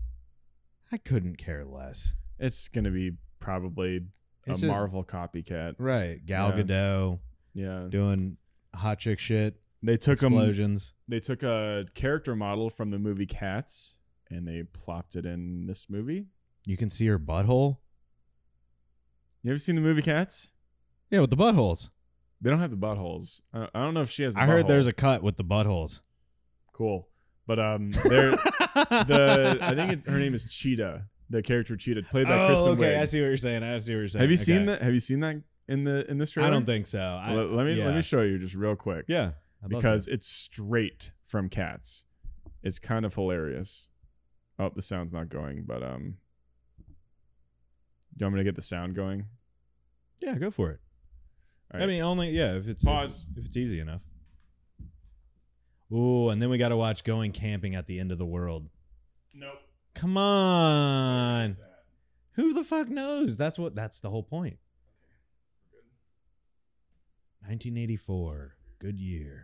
I couldn't care less. It's gonna be probably a It's just- Marvel copycat. Right. Gal Yeah. Gadot Yeah, doing hot chick shit. they took them. Explosions. They took a character model from the movie Cats and they plopped it in this movie. You can see her butthole. You ever seen the movie Cats? Yeah, with the buttholes. They don't have the buttholes. I I don't know if she has. The I heard butthole. there's a cut with the buttholes. cool, but um, there the I think it, her name is Cheetah. The character Cheetah, played by oh, Kristen okay. Wiig. I see what you're saying. I see what you're saying. Have you Okay. seen that? Have you seen that in the in this trailer? I don't think so. I, Let, let me yeah. let me show you just real quick. Yeah. I'd love because to. it's straight from Cats. It's kind of hilarious. Oh, the sound's not going, but um, do you want me to get the sound going? yeah, go for it. All I right. mean, only yeah, if it's Pause. if, if it's easy enough. Ooh, and then we got to watch Going Camping at the End of the World. Nope. Come on. Who the fuck knows? That's what that's the whole point. nineteen eighty-four. Good year.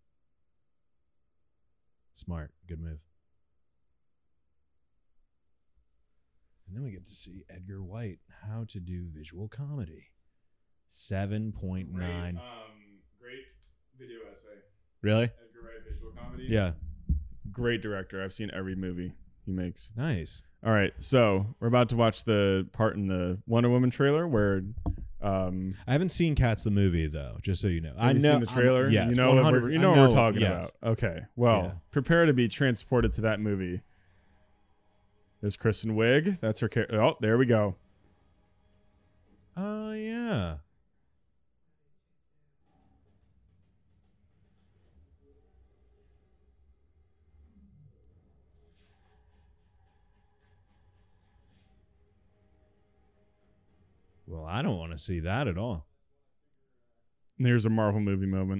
Smart. Good move. And then we get to see Edgar White, How to Do Visual Comedy. seven point nine. um, great video essay. Really? Edgar Wright visual comedy. Yeah. Great director. I've seen every movie he makes. Nice. All right, so we're about to watch the part in the Wonder Woman trailer where. Um, I haven't seen Cats the movie though, just so you know. I have you know seen the trailer. I'm, yes, you know what we're, you know I what we're talking yes. about. Okay, well, Yeah. prepare to be transported to that movie. There's Kristen Wiig. That's her. Char- oh, there we go. Oh yeah. Well, I don't want to see that at all. And there's a Marvel movie moment.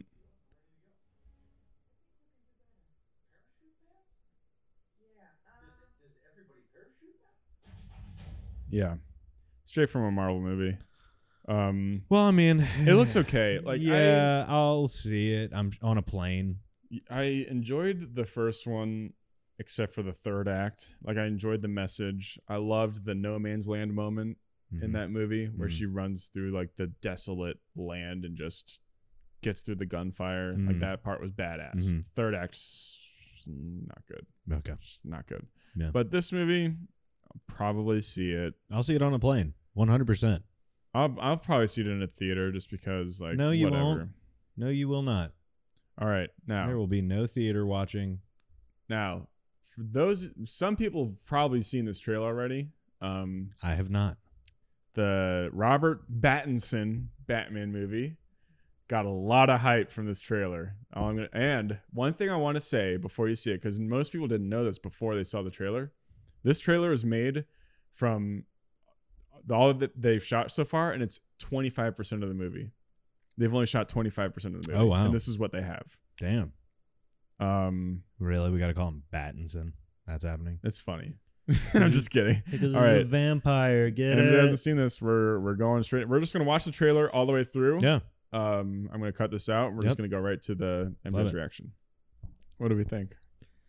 Yeah, straight from a Marvel movie. Um, Well, I mean, it looks okay. Like, yeah, I, I'll see it. I'm on a plane. I enjoyed the first one, except for the third act. Like, I enjoyed the message. I loved the no man's land moment Mhm. in that movie where Mhm. she runs through like the desolate land and just gets through the gunfire. Like, Mhm. that part was badass. Mhm. Third act's not good. Okay, Just not good. Yeah. But this movie, I'll probably see it. I'll see it on a plane. one hundred percent. I'll I'll probably see it in a theater just because, like, No, you whatever. won't. No, you will not. All right, now There will be no theater watching. now for those, some people have probably seen this trailer already. Um, I have not. the Robert Pattinson Batman movie got a lot of hype from this trailer. All I'm gonna, and one thing I want to say before you see it, because most people didn't know this before they saw the trailer, this trailer is made from all that they've shot so far, and it's twenty-five percent of the movie. They've only shot twenty-five percent of the movie. Oh, wow. And this is what they have. Damn. Um, Really? We got to call him Battinson. That's happening. it's funny. I'm just kidding. Because All right. vampire. Get And if you hasn't seen this, we're we're going straight. We're just gonna watch the trailer all the way through. Yeah. Um, I'm gonna cut this out. We're Yep. just gonna go right to the M J's Love it. reaction. What do we think?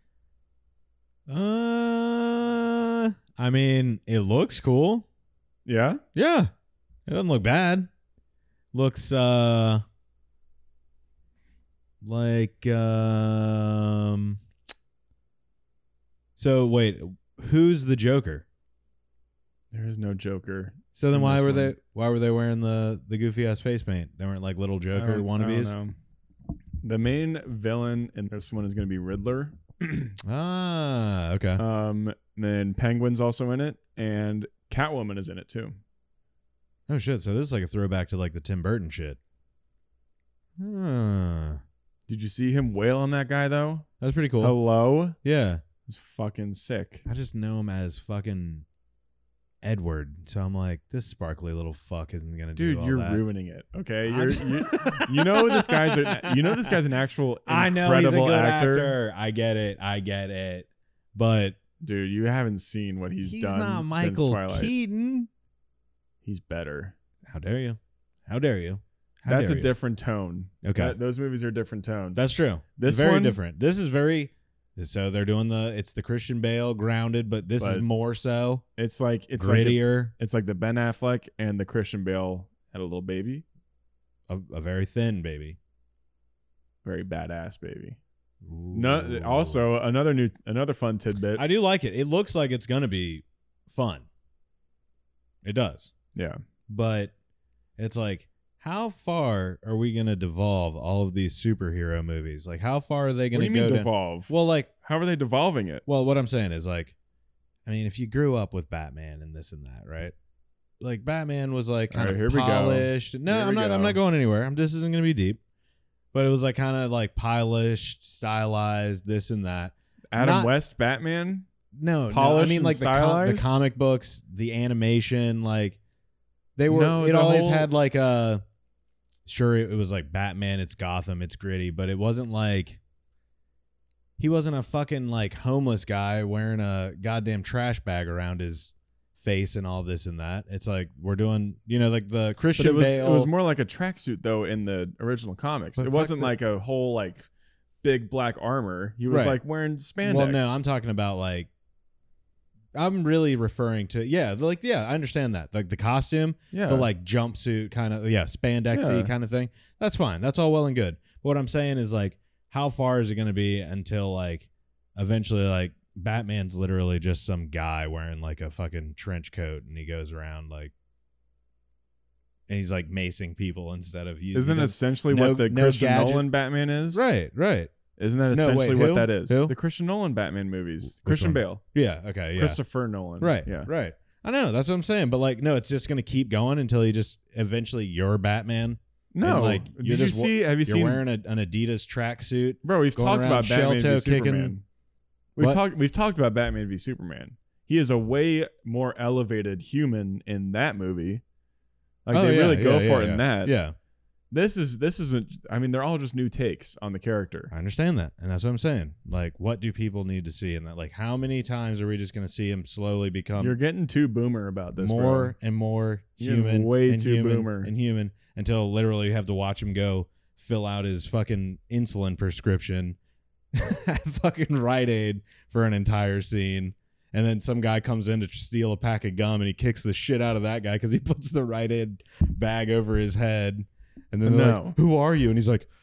Uh, I mean, it looks cool. Yeah. Yeah. It doesn't look bad. Looks uh like um So wait, who's the Joker? There is no Joker. So then in why this were one. they why were they wearing the the goofy ass face paint? They weren't like little I Joker don't- I wannabes. don't know. The main villain in this one is gonna be Riddler. Ah, okay. um, then Penguin's also in it, and Catwoman is in it too. Oh shit, so this is like a throwback to like the Tim Burton shit. Huh. Did you see him wail on that guy though? That's pretty cool. Hello. Yeah. It's fucking sick. I just know him as fucking Edward. So I'm like, this sparkly little fuck isn't gonna do Dude, all you're that. ruining it. Okay, I'm- you're, you you know this guy's a, you know this guy's an actual I know he's a incredible good actor. actor. I get it. I get it. But Dude, you haven't seen what he's, he's done not since Michael Twilight. Keaton. He's better. How dare you? How dare you? How That's a dare you? different tone. Okay. That- those movies are a different tone. That's true. This very one- different. This is very. So they're doing the. It's the Christian Bale grounded, but this is But more so it's like it's like if- grittier. it's like the Ben Affleck and the Christian Bale had a little baby, a, a very thin baby. very badass baby. No, also another new another fun tidbit. I do like it. It looks like it's gonna be fun. It does, yeah. but it's like, how far are we gonna devolve all of these superhero movies? Like, how far are they What do gonna you go? mean down- devolve? Well, like, How are they devolving it? well, what I'm saying is like, I mean, if you grew up with Batman and this and that, right? Like, Batman was like All kind right, of here we go. polished. No, Here I'm we not. I'm go. not going anywhere. I'm. This isn't gonna be deep. But it was like kind of like polished, stylized, this and that. Adam Not- West Batman? No, no I Polished mean and like the, com- the stylized? comic books, the animation, like they were. No, it the always whole- had like a. Sure, it, it was like Batman. It's Gotham. It's gritty, but it wasn't like. He wasn't a fucking like homeless guy wearing a goddamn trash bag around his face and all this and that. It's like we're doing, you know, like the But Christian it was Bale. it was more like a tracksuit though in the original comics. But it fuck wasn't the- like a whole like big black armor. He was Right. like wearing spandex. Well, no, I'm talking about like. I'm really referring to yeah, like yeah, I understand that like the costume. yeah. The like jumpsuit kind of yeah spandexy Yeah. kind of thing. That's fine. That's all well and good. But what I'm saying is like, how far is it going to be until like eventually like Batman's literally just some guy wearing like a fucking trench coat, and he goes around like, and he's like macing people instead of using. Isn't that essentially no- what the no Christian gadget- Nolan Batman is? right, right. Isn't that No, essentially wait, what who? that is? Who? The Christian Nolan Batman movies. Which Christian one? Bale. Yeah, okay, yeah. Christopher Nolan. Right, Yeah. right. I know, that's what I'm saying. But like, no, it's just gonna keep going until you just eventually you're Batman. No. And, like, Did you're you just wa- see? Have you You're seen? wearing a, an Adidas tracksuit. Bro, we've going talked around about Batman v shell-toe kicking- Superman. We've What? talked. We've talked about Batman v Superman. He is a way more elevated human in that movie. Like Oh, they yeah, really go yeah, for yeah, it in yeah. that. Yeah, This is this isn't. I mean, they're all just new takes on the character. I understand that, and that's what I'm saying. Like, what do people need to see in that? Like, how many times are we just gonna see him slowly become You're getting too boomer about this. more bro. and more You're human, way and too human boomer. and human until literally you have to watch him go fill out his fucking insulin prescription at fucking Rite Aid for an entire scene. And then some guy comes in to steal a pack of gum, and he kicks the shit out of that guy because he puts the Rite Aid bag over his head. And then they're No. like, "Who are you?" And he's like,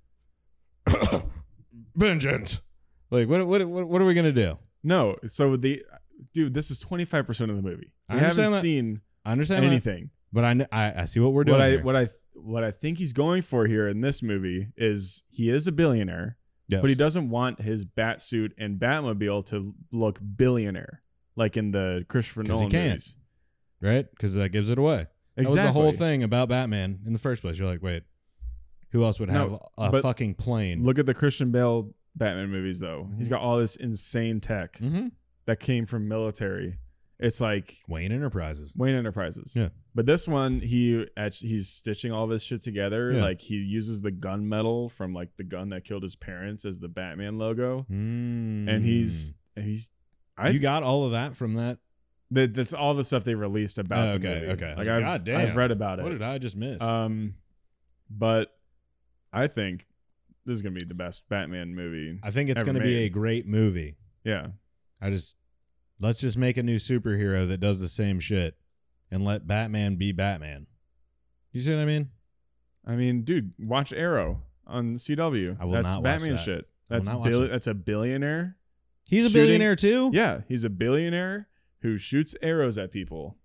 "Vengeance." Like, what? What? What, what are we gonna do? No. So the dude, this is twenty-five percent of the movie. I We understand haven't that. seen I understand that, anything. but I, kn- I I see what we're doing. What I here. what I what I think he's going for here in this movie is he is a billionaire, Yes. but he doesn't want his bat suit and Batmobile to look billionaire like in the Christopher 'Cause he Nolan can't. movies. right? Because that gives it away. That Exactly. was the whole thing about Batman in the first place. You're like, wait, who else would have No, a but fucking plane? Look at the Christian Bale Batman movies though. He's Mhm. got all this insane tech mm-hmm. that came from military. It's like Wayne Enterprises. Wayne Enterprises. Yeah. But this one, he actually he's stitching all this shit together. Yeah. Like he uses the gunmetal from like the gun that killed his parents as the Batman logo, Mm. and he's and he's. I you got all of that from that? that, that's all the stuff they released about. Oh, the okay, movie. okay. I was Like like, I've God damn. I've read about What it. did I just miss? Um, but I think this is gonna be the best Batman movie. I think it's ever going to be made. a great movie. Yeah. I just let's just make a new superhero that does the same shit, and let Batman be Batman. You see what I mean? I mean, dude, watch Arrow on C W. I will that's not watch Batman that. shit. I will That's not watch bill- it. that's a billionaire. He's a Shooting- billionaire too. Yeah, he's a billionaire who shoots arrows at people.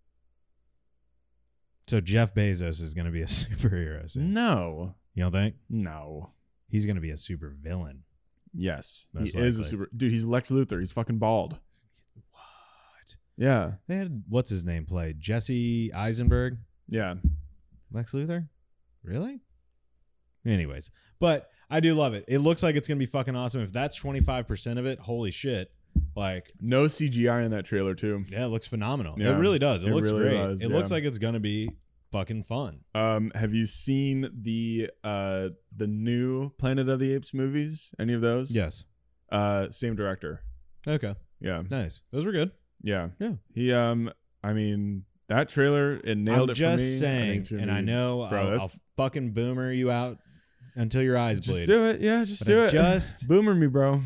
So Jeff Bezos is going to be a superhero soon. No, You don't think? no. He's going to be a super villain. Yes, Most he is a likely. super dude. He's Lex Luthor. He's fucking bald. What? Yeah, They had what's his name play? Jesse Eisenberg, yeah. Lex Luthor. Really? Anyways, but I do love it. It looks like it's gonna be fucking awesome. If that's twenty-five percent of it, holy shit! Like, No C G I in that trailer too. yeah, it looks phenomenal. Yeah, it really does. It, it looks really great. does, it yeah. looks like it's gonna be fucking fun. Um, have you seen the uh the new Planet of the Apes movies? Any of those? Yes. Uh, same director. Okay. Yeah, Nice. Those were good. yeah, Yeah. He um, I mean that trailer it nailed I'm it just for me. I think saying, it's gonna and be- I know bro, I'll, that's- I'll fucking boomer you out until your eyes Just bleed. do it. Yeah, just But do I it. just- boomer me, bro.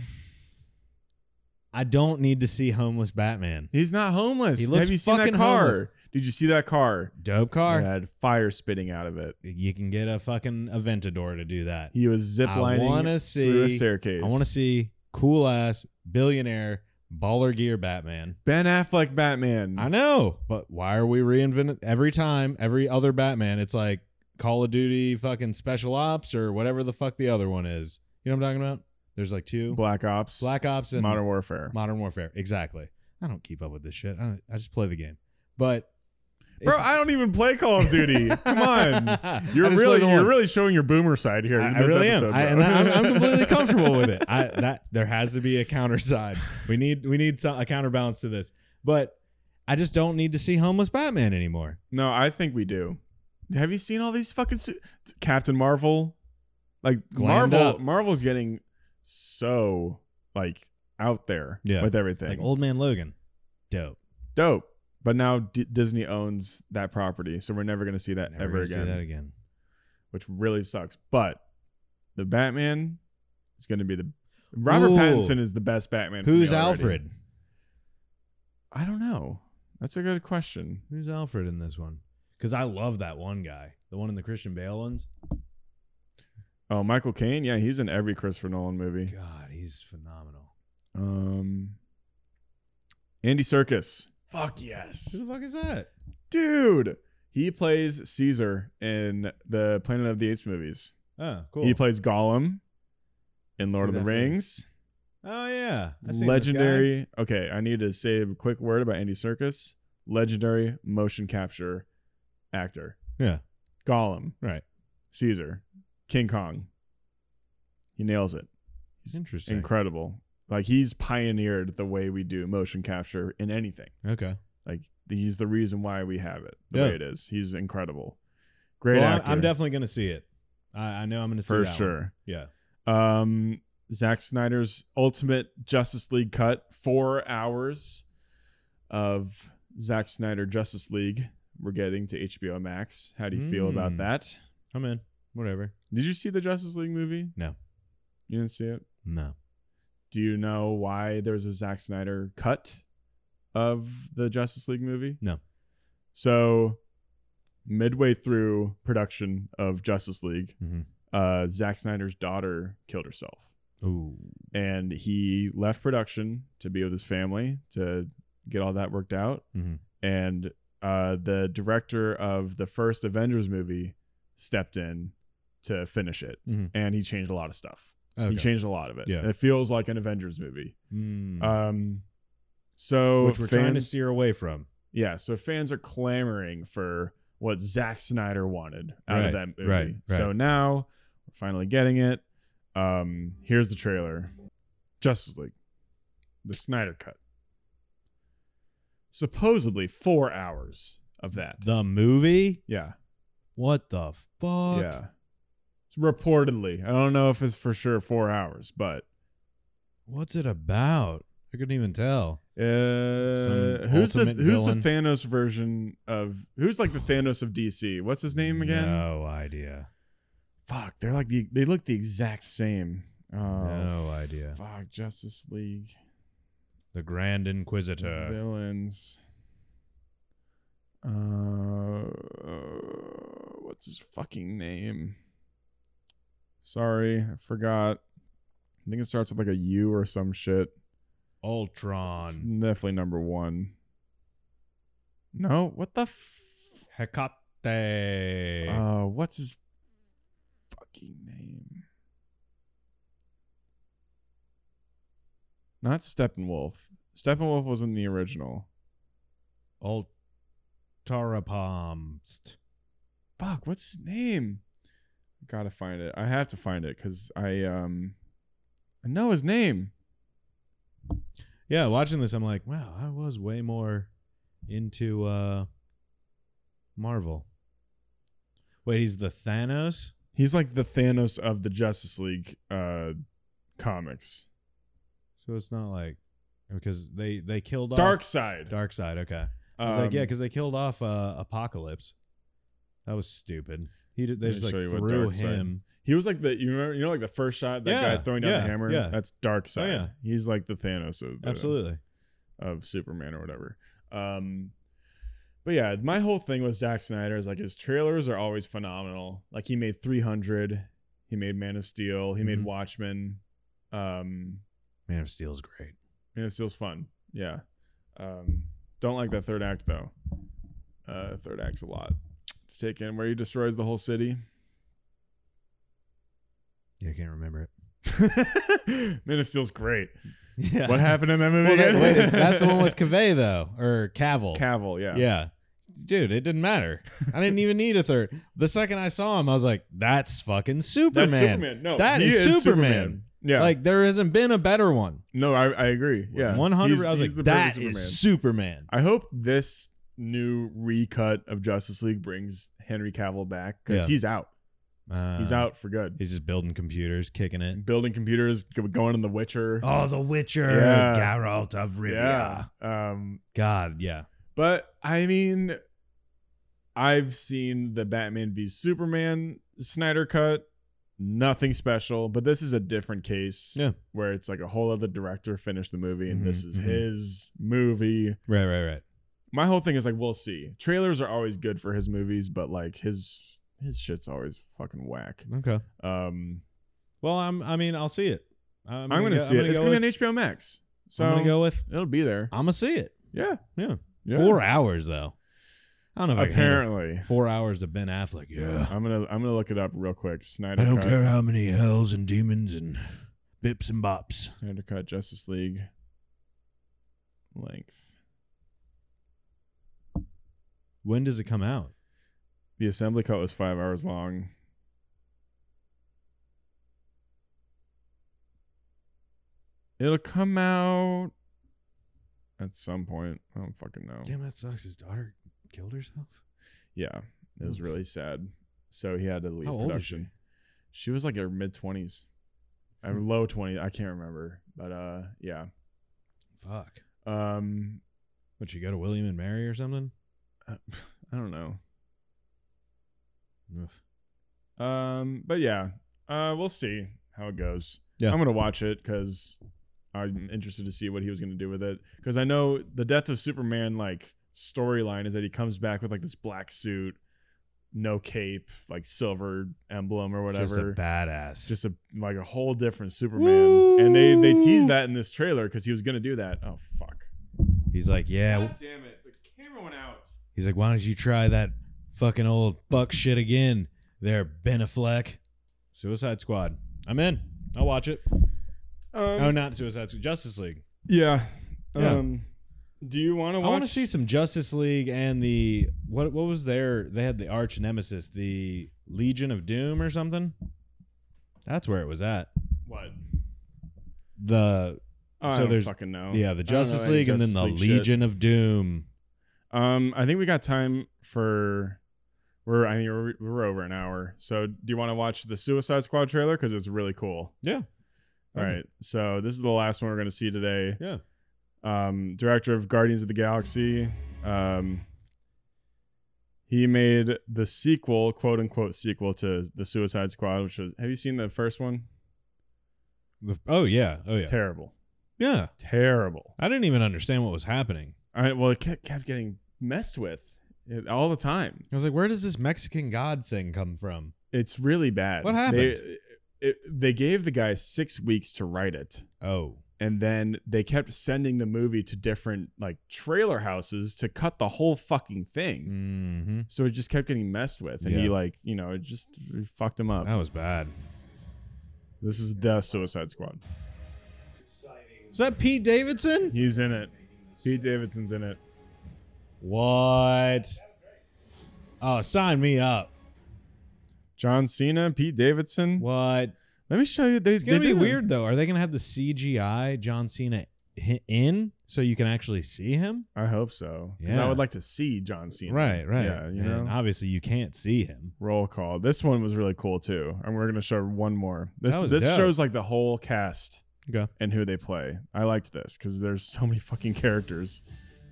I don't need to see homeless Batman. He's not homeless. He looks Have you seen that fucking car? homeless. Did you see that car? Dope car. It had fire spitting out of it. You can get a fucking Aventador to do that. He was zip I lining wanna through a see- staircase. I want to see cool ass billionaire baller gear Batman. Ben Affleck Batman. I know, but why are we reinventing every time? Every other Batman, it's like Call of Duty, fucking Special Ops, or whatever the fuck the other one is. You know what I'm talking about? There's like two Black Ops. Black Ops and Modern Warfare. Modern Warfare. Exactly. I don't keep up with this shit. I, don't, I just play the game. But Bro, it's- I don't even play Call of Duty. Come on. I You're just really play the you're one. really showing your boomer side here. I, in I this really episode, am, I, bro. and I, I'm, I'm completely comfortable with it. I, that there has to be a counter side. We need we need some, a counterbalance to this. But I just don't need to see homeless Batman anymore. No, I think we do. Have you seen all these fucking su- Captain Marvel? Like Glammed Marvel, up. Marvel's getting so like out there Yeah. with everything. Like Old Man Logan, dope. Dope. But now D- Disney owns that property, so we're never going to see that Never ever gonna again, See that again. which really sucks. But the Batman is going to be the Robert Ooh. Pattinson is the best Batman. for me Who's already. Alfred? I don't know. That's a good question. Who's Alfred in this one? Because I love that one guy, the one in the Christian Bale ones. Oh, Michael Caine. Yeah, he's in every Christopher Nolan movie. God, he's phenomenal. Um, Andy Serkis. Fuck yes, Who the fuck is that? dude. He plays Caesar in the Planet of the Apes movies. Oh, cool. He plays Gollum in Lord See of the that Rings. Oh yeah, I seen this Legendary. Okay, I need to say a quick word about Andy Serkis. Legendary motion capture actor. guy. Yeah, Gollum, right. Caesar, King Kong. He nails it. He's Interesting. incredible. Like he's pioneered the way we do motion capture in anything. Okay. Like he's the reason why we have it the Yeah. way it is. He's incredible. Great Well, I'm- actor. I'm definitely gonna see it. I, I know I'm gonna see for that one. sure. Yeah. Um, Zack Snyder's Ultimate Justice League cut, four hours of Zack Snyder Justice League. We're getting to H B O Max. How do you feel about Mm. that? I'm in. Whatever. Did you see the Justice League movie? No. You didn't see it? No. Do you know why there's a Zack Snyder cut of the Justice League movie? No. So, midway through production of Justice League, Mm-hmm. uh, Zack Snyder's daughter killed herself. Ooh. And he left production to be with his family to get all that worked out. Mm-hmm. And uh, the director of the first Avengers movie stepped in to finish it, Mm-hmm. and he changed a lot of stuff. Okay. He changed a lot of it. Yeah. And it feels like an Avengers movie. Mm. Um, so Which we're trying to fans- steer away from. Yeah, so fans are clamoring for what Zack Snyder wanted out Right, of that movie. right, right. So now we're finally getting it. Um, here's the trailer. Justice League. The Snyder Cut. Supposedly four hours of that. The movie? Yeah. What the fuck? Yeah. Reportedly. I don't know if it's for sure four hours, but What's it about? I couldn't even tell. uh, Some who's the ultimate who's villain? the Thanos version of who's like the Thanos of D C? What's his name again? No idea. Fuck, they're like the they look the exact same. Oh, No idea. fuck, Justice League The Grand Inquisitor. villains. Uh, what's his fucking name? Sorry, I forgot. I think it starts with like a U or some shit. It's Ultron. definitely number one. No, what the? F- Hecate. uh, what's his fucking name? Not Steppenwolf. Steppenwolf was in the original. Ultrapalmst. Fuck, what's his name? Gotta find it. I have to find it because I um I know his name. Yeah, watching this, I'm like, wow, I was way more into uh, Marvel. Wait, he's the Thanos? He's like the Thanos of the Justice League uh comics. So it's not like because they they killed Dark off Side. Dark Side. Okay, I was like, Um, yeah, because they killed off uh, Apocalypse. That was stupid. He did, they Let just me like show you what threw Dark Side- him. He was like the you remember you know like the first shot that Yeah, guy throwing down yeah, the hammer. yeah. That's Dark Side. yeah. He's like the Thanos of the, Absolutely. of Superman or whatever. Um, but yeah, my whole thing with Zack Snyder is like his trailers are always phenomenal. Like he made three hundred, he made Man of Steel, he made Mhm. Watchmen. Um, Man of Steel's great. Man of Steel's fun. Yeah. Um, don't like that third act though. Uh, third act's a lot to take in, where he destroys the whole city. Yeah, I can't remember it. Man of Steel's great. Yeah. What happened in that movie? Well, that, again? wait, that's the one with Cavill though, or Cavill. Cavill. Yeah. Yeah. Dude, it didn't matter. I didn't even need a third. The second I saw him, I was like, that's fucking Superman. That's Superman. No, That he is Superman. Yeah. Like, there hasn't been a better one. no, I, I agree. Yeah. one hundred He's- I was he's like, the that perfect is Superman. Superman. I hope this new recut of Justice League brings Henry Cavill back because Yeah. he's out. Uh, He's out for good. He's just building computers, kicking it. Building computers, go- going in The Witcher. Oh, The Witcher. Yeah. Geralt of Rivia. yeah. Um, God, yeah. but I mean, I've seen the Batman v Superman Snyder cut. Nothing special, but this is a different case. Yeah. Where it's like a whole other director finished the movie, and Mhm, this is mhm. his movie. Right, right, right. My whole thing is like, we'll see. Trailers are always good for his movies, but like his his shit's always fucking whack. Okay. Um, Well, I'm. I mean, I'll see it. I'm, I'm gonna go, see I'm it. It's go gonna with, be on H B O Max, so I'm gonna go with. it'll be there. I'm gonna see it. Yeah, Yeah. yeah. Four hours though. I don't know if I can handle Apparently, four hours of Ben Affleck. Yeah. I'm gonna I'm gonna look it up real quick. Snyder I don't Cut, care how many hells and demons and bips and bops. Snyder Cut Justice League length. When does it come out? The assembly cut was five hours long. It'll come out at some point. I don't fucking know. Damn, that sucks. His daughter killed herself. Yeah, it was Oof. really sad. So he had to leave How old is production. She was like her mid twenties, or low twenties. I can't remember, but uh, yeah. Fuck. Um, Would she go to William and Mary or something? I don't know. Oof. Um, but yeah, uh, we'll see how it goes. Yeah. I'm gonna watch it because I'm interested to see what he was gonna do with it. Because I know the Death of Superman like storyline is that he comes back with like this black suit, no cape, like silver emblem or whatever. Just a badass. Just a like a whole different Superman. Woo! And they they teased that in this trailer because he was gonna do that. Oh fuck! He's like, yeah. God damn it! The camera went out. He's like, why don't you try that fucking old fuck shit again there, Ben Affleck? Suicide Squad. I'm in. I'll watch it. Um, oh, not Suicide Squad. Justice League. Yeah. Yeah. Um, do you want to watch? I want to see some Justice League and the what? What was their? They had the arch nemesis, the Legion of Doom or something. That's where it was at. What? The Oh, So I don't there's- fucking know. yeah, the I don't know Justice any League and then the Justice League shit. Legion of Doom. Um, I think we got time for. We're I mean we're, we're over an hour. So do you want to watch the Suicide Squad trailer because it's really cool? Yeah. All right. So this is the last one we're gonna see today. Yeah. Um, director of Guardians of the Galaxy. Um, he made the sequel, quote unquote sequel to the Suicide Squad, which was. Have you seen the first one? The, oh yeah. Oh yeah. Terrible. Yeah. Terrible. I didn't even understand what was happening. All right. Well, it kept, kept getting messed with it, all the time. I was like, where does this Mexican God thing come from? It's really bad. What happened? They, it, they gave the guy six weeks to write it, Oh. and then they kept sending the movie to different like trailer houses to cut the whole fucking thing. Mm-hmm. So it just kept getting messed with, and he Yeah. like you know it just it fucked him up. That was bad. This is the Suicide Squad. Is that Pete Davidson? He's in it. Pete Davidson's in it. What? Oh, sign me up. John Cena, Pete Davidson. What? Let me show you. They, It's gonna they be did a- weird though. Are they gonna have the C G I John Cena hi- in so you can actually see him? I hope so, because I Yeah. would like to see John Cena. Right, right. Yeah, you And know. obviously you can't see him. Roll call. This one was really cool too, and we're gonna show one more. This That was this dope. shows like the whole cast Okay. and who they play. I liked this because there's so many fucking characters.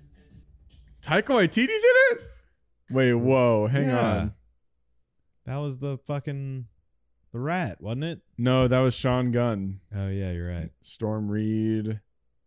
Taika Waititi's in it. Wait, whoa, hang Yeah. on. That was the fucking the rat, wasn't it? No, that was Sean Gunn, Oh yeah, you're right. Storm Reed.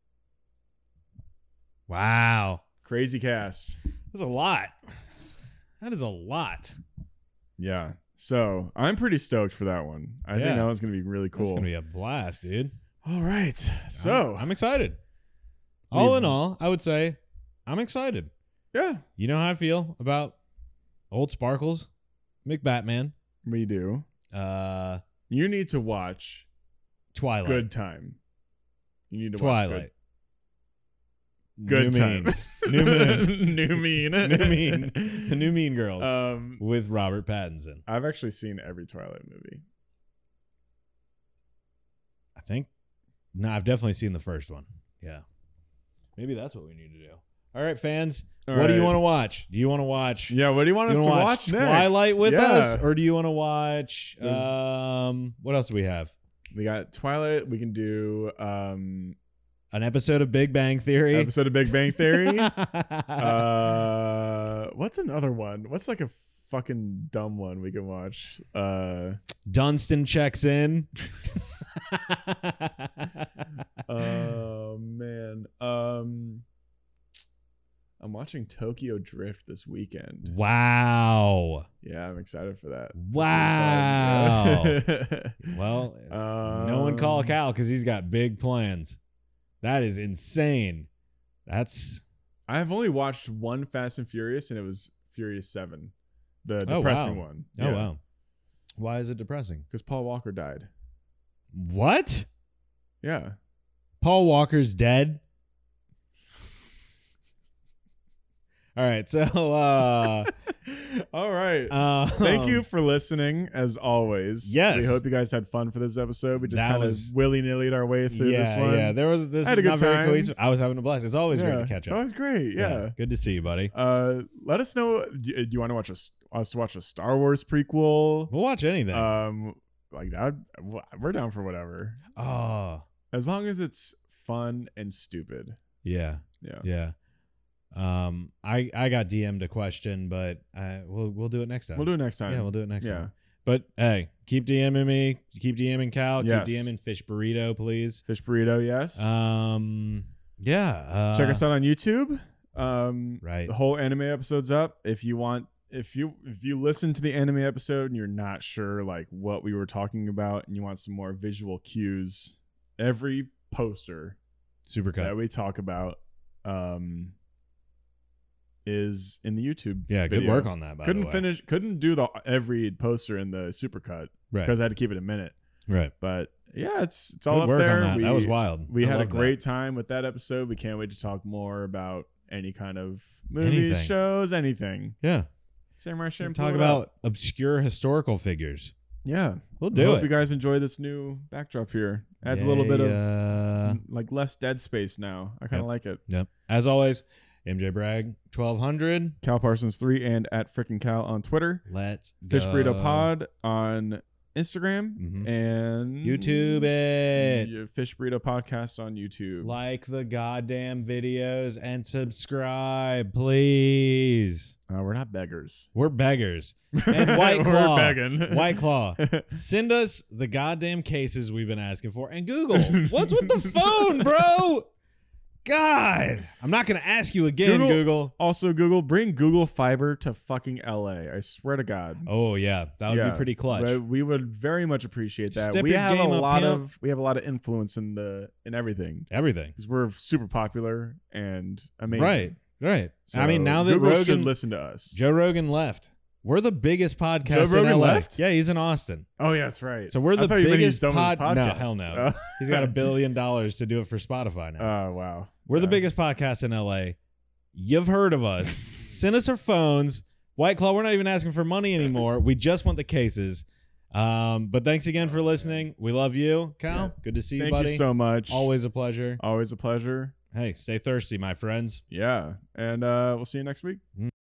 Wow. Crazy cast. That's a lot. That is a lot. Yeah. So I'm pretty stoked for that one. I Yeah. think that one's gonna be really cool. That's gonna be a blast, dude. All right. So I'm, I'm excited. All We've- in all, I would say I'm excited. yeah, You know how I feel about old Sparkles, McBatman, we do. uh, You need to watch Twilight. Good Time. You need to Twilight. watch Good, Good New Time. Mean. New Mean. New Mean. New Mean. The New Mean Girls Um, with Robert Pattinson. I've actually seen every Twilight movie. I think. No, I've definitely seen the first one. Yeah. Maybe that's what we need to do. All right, fans. All what do you right. want to watch? Do you want to watch? Yeah, what do you want You us to want to watch, watch next? Twilight with Yeah. us, or do you want to watch? There's- Um, what else do we have? We got Twilight. We can do um An episode of Big Bang Theory. episode of Big Bang Theory. uh, what's another one? What's like a fucking dumb one we can watch? Uh, Dunstan checks in. oh man. Um, I'm watching Tokyo Drift this weekend. Wow. Yeah, I'm excited for that. Wow. Yeah. Well, um, no one call Cal because he's got big plans. That is insane. That's I've only watched one Fast and Furious, and it was Furious seven, the Oh, depressing wow. one. oh wow. Why is it depressing? Because Paul Walker died. What? Yeah. Paul Walker's dead. All right, so uh, All right. um, Thank you for listening, as always. Yes. We hope you guys had fun for this episode. We just That kind of was- willy nilly'd our way through yeah, this one. yeah. There was this I had a not good very time. cohesive. I was having a blast. It's always yeah, great to catch It's up. always great. Yeah. Good to see you, buddy. Uh, let us know. Do, do you want to watch a us to watch a Star Wars prequel? We'll watch anything. Um, like that. We're down for whatever, oh, as long as it's fun and stupid. yeah, Yeah. yeah. Um, I I got D M'd a question, but uh, we'll we'll do it next time. We'll do it next time. Yeah, we'll do it next Yeah. time. But hey, keep DMing me. Keep DMing Cal. Yes. Keep DMing Fish Burrito, please. Fish burrito. Yes. Um, yeah. Uh, Check us out on YouTube. Um, Right. The whole anime episode's up. If you want, if you if you listen to the anime episode and you're not sure like what we were talking about and you want some more visual cues, every poster Supercut. that we talk about um is in the YouTube. Yeah, good video. work on that. By couldn't the way. finish. Couldn't do the every poster in the supercut Right. because I had to keep it a minute. Right. But yeah, it's it's all Good up work there. on that. We, that was wild. We I had a love that. great time with that episode. We can't wait to talk more about any kind of movies, Anything. shows, anything. Yeah. Samurai We'll Champloo. talk it about up. obscure historical figures. Yeah, We'll I do hope it. you guys enjoy this new backdrop here. Adds a little bit of Yeah. mm, like less dead space now. I kind of Yep. like it. Yep. As always, M J Bragg, twelve hundred. Cal Parsons three and at frickin' Cal on Twitter. Let's Fish go. Burrito Pod on Instagram Mhm. and YouTube it. Yeah, Fish Burrito Podcast on YouTube. Like the goddamn videos and subscribe, please. Uh, we're not beggars. We're beggars. And White Claw. We're begging. White Claw. Send us the goddamn cases we've been asking for. And Google, what's with the phone, bro? God. I'm not going to ask you again, Google- Google. Also, Google, bring Google Fiber to fucking L A. I swear to God. Oh, yeah. That would Yeah, be pretty clutch. but we would very much appreciate that. Step we your have a game up, lot pimp. of we have a lot of influence in the in everything Everything. because we're super popular and amazing. Right. Right. So I mean, now that Google Rogan, should listen to us. Joe Rogan left, we're the biggest podcast Joe Rogan in L A. left? Yeah, he's in Austin. Oh yeah, that's right. So we're I the thought you meant he's biggest done with his pod. No, podcast. hell no. Oh. He's got a billion dollars to do it for Spotify now. Oh wow. We're the Yeah. biggest podcast in L A. You've heard of us. Send us our phones. White Claw, we're not even asking for money anymore. We just want the cases. Um, but thanks again for listening. We love you, Cal. Yeah. Good to see you, Thank buddy. you so much. Always a pleasure. Always a pleasure. Hey, stay thirsty, my friends. Yeah. And uh, we'll see you next week.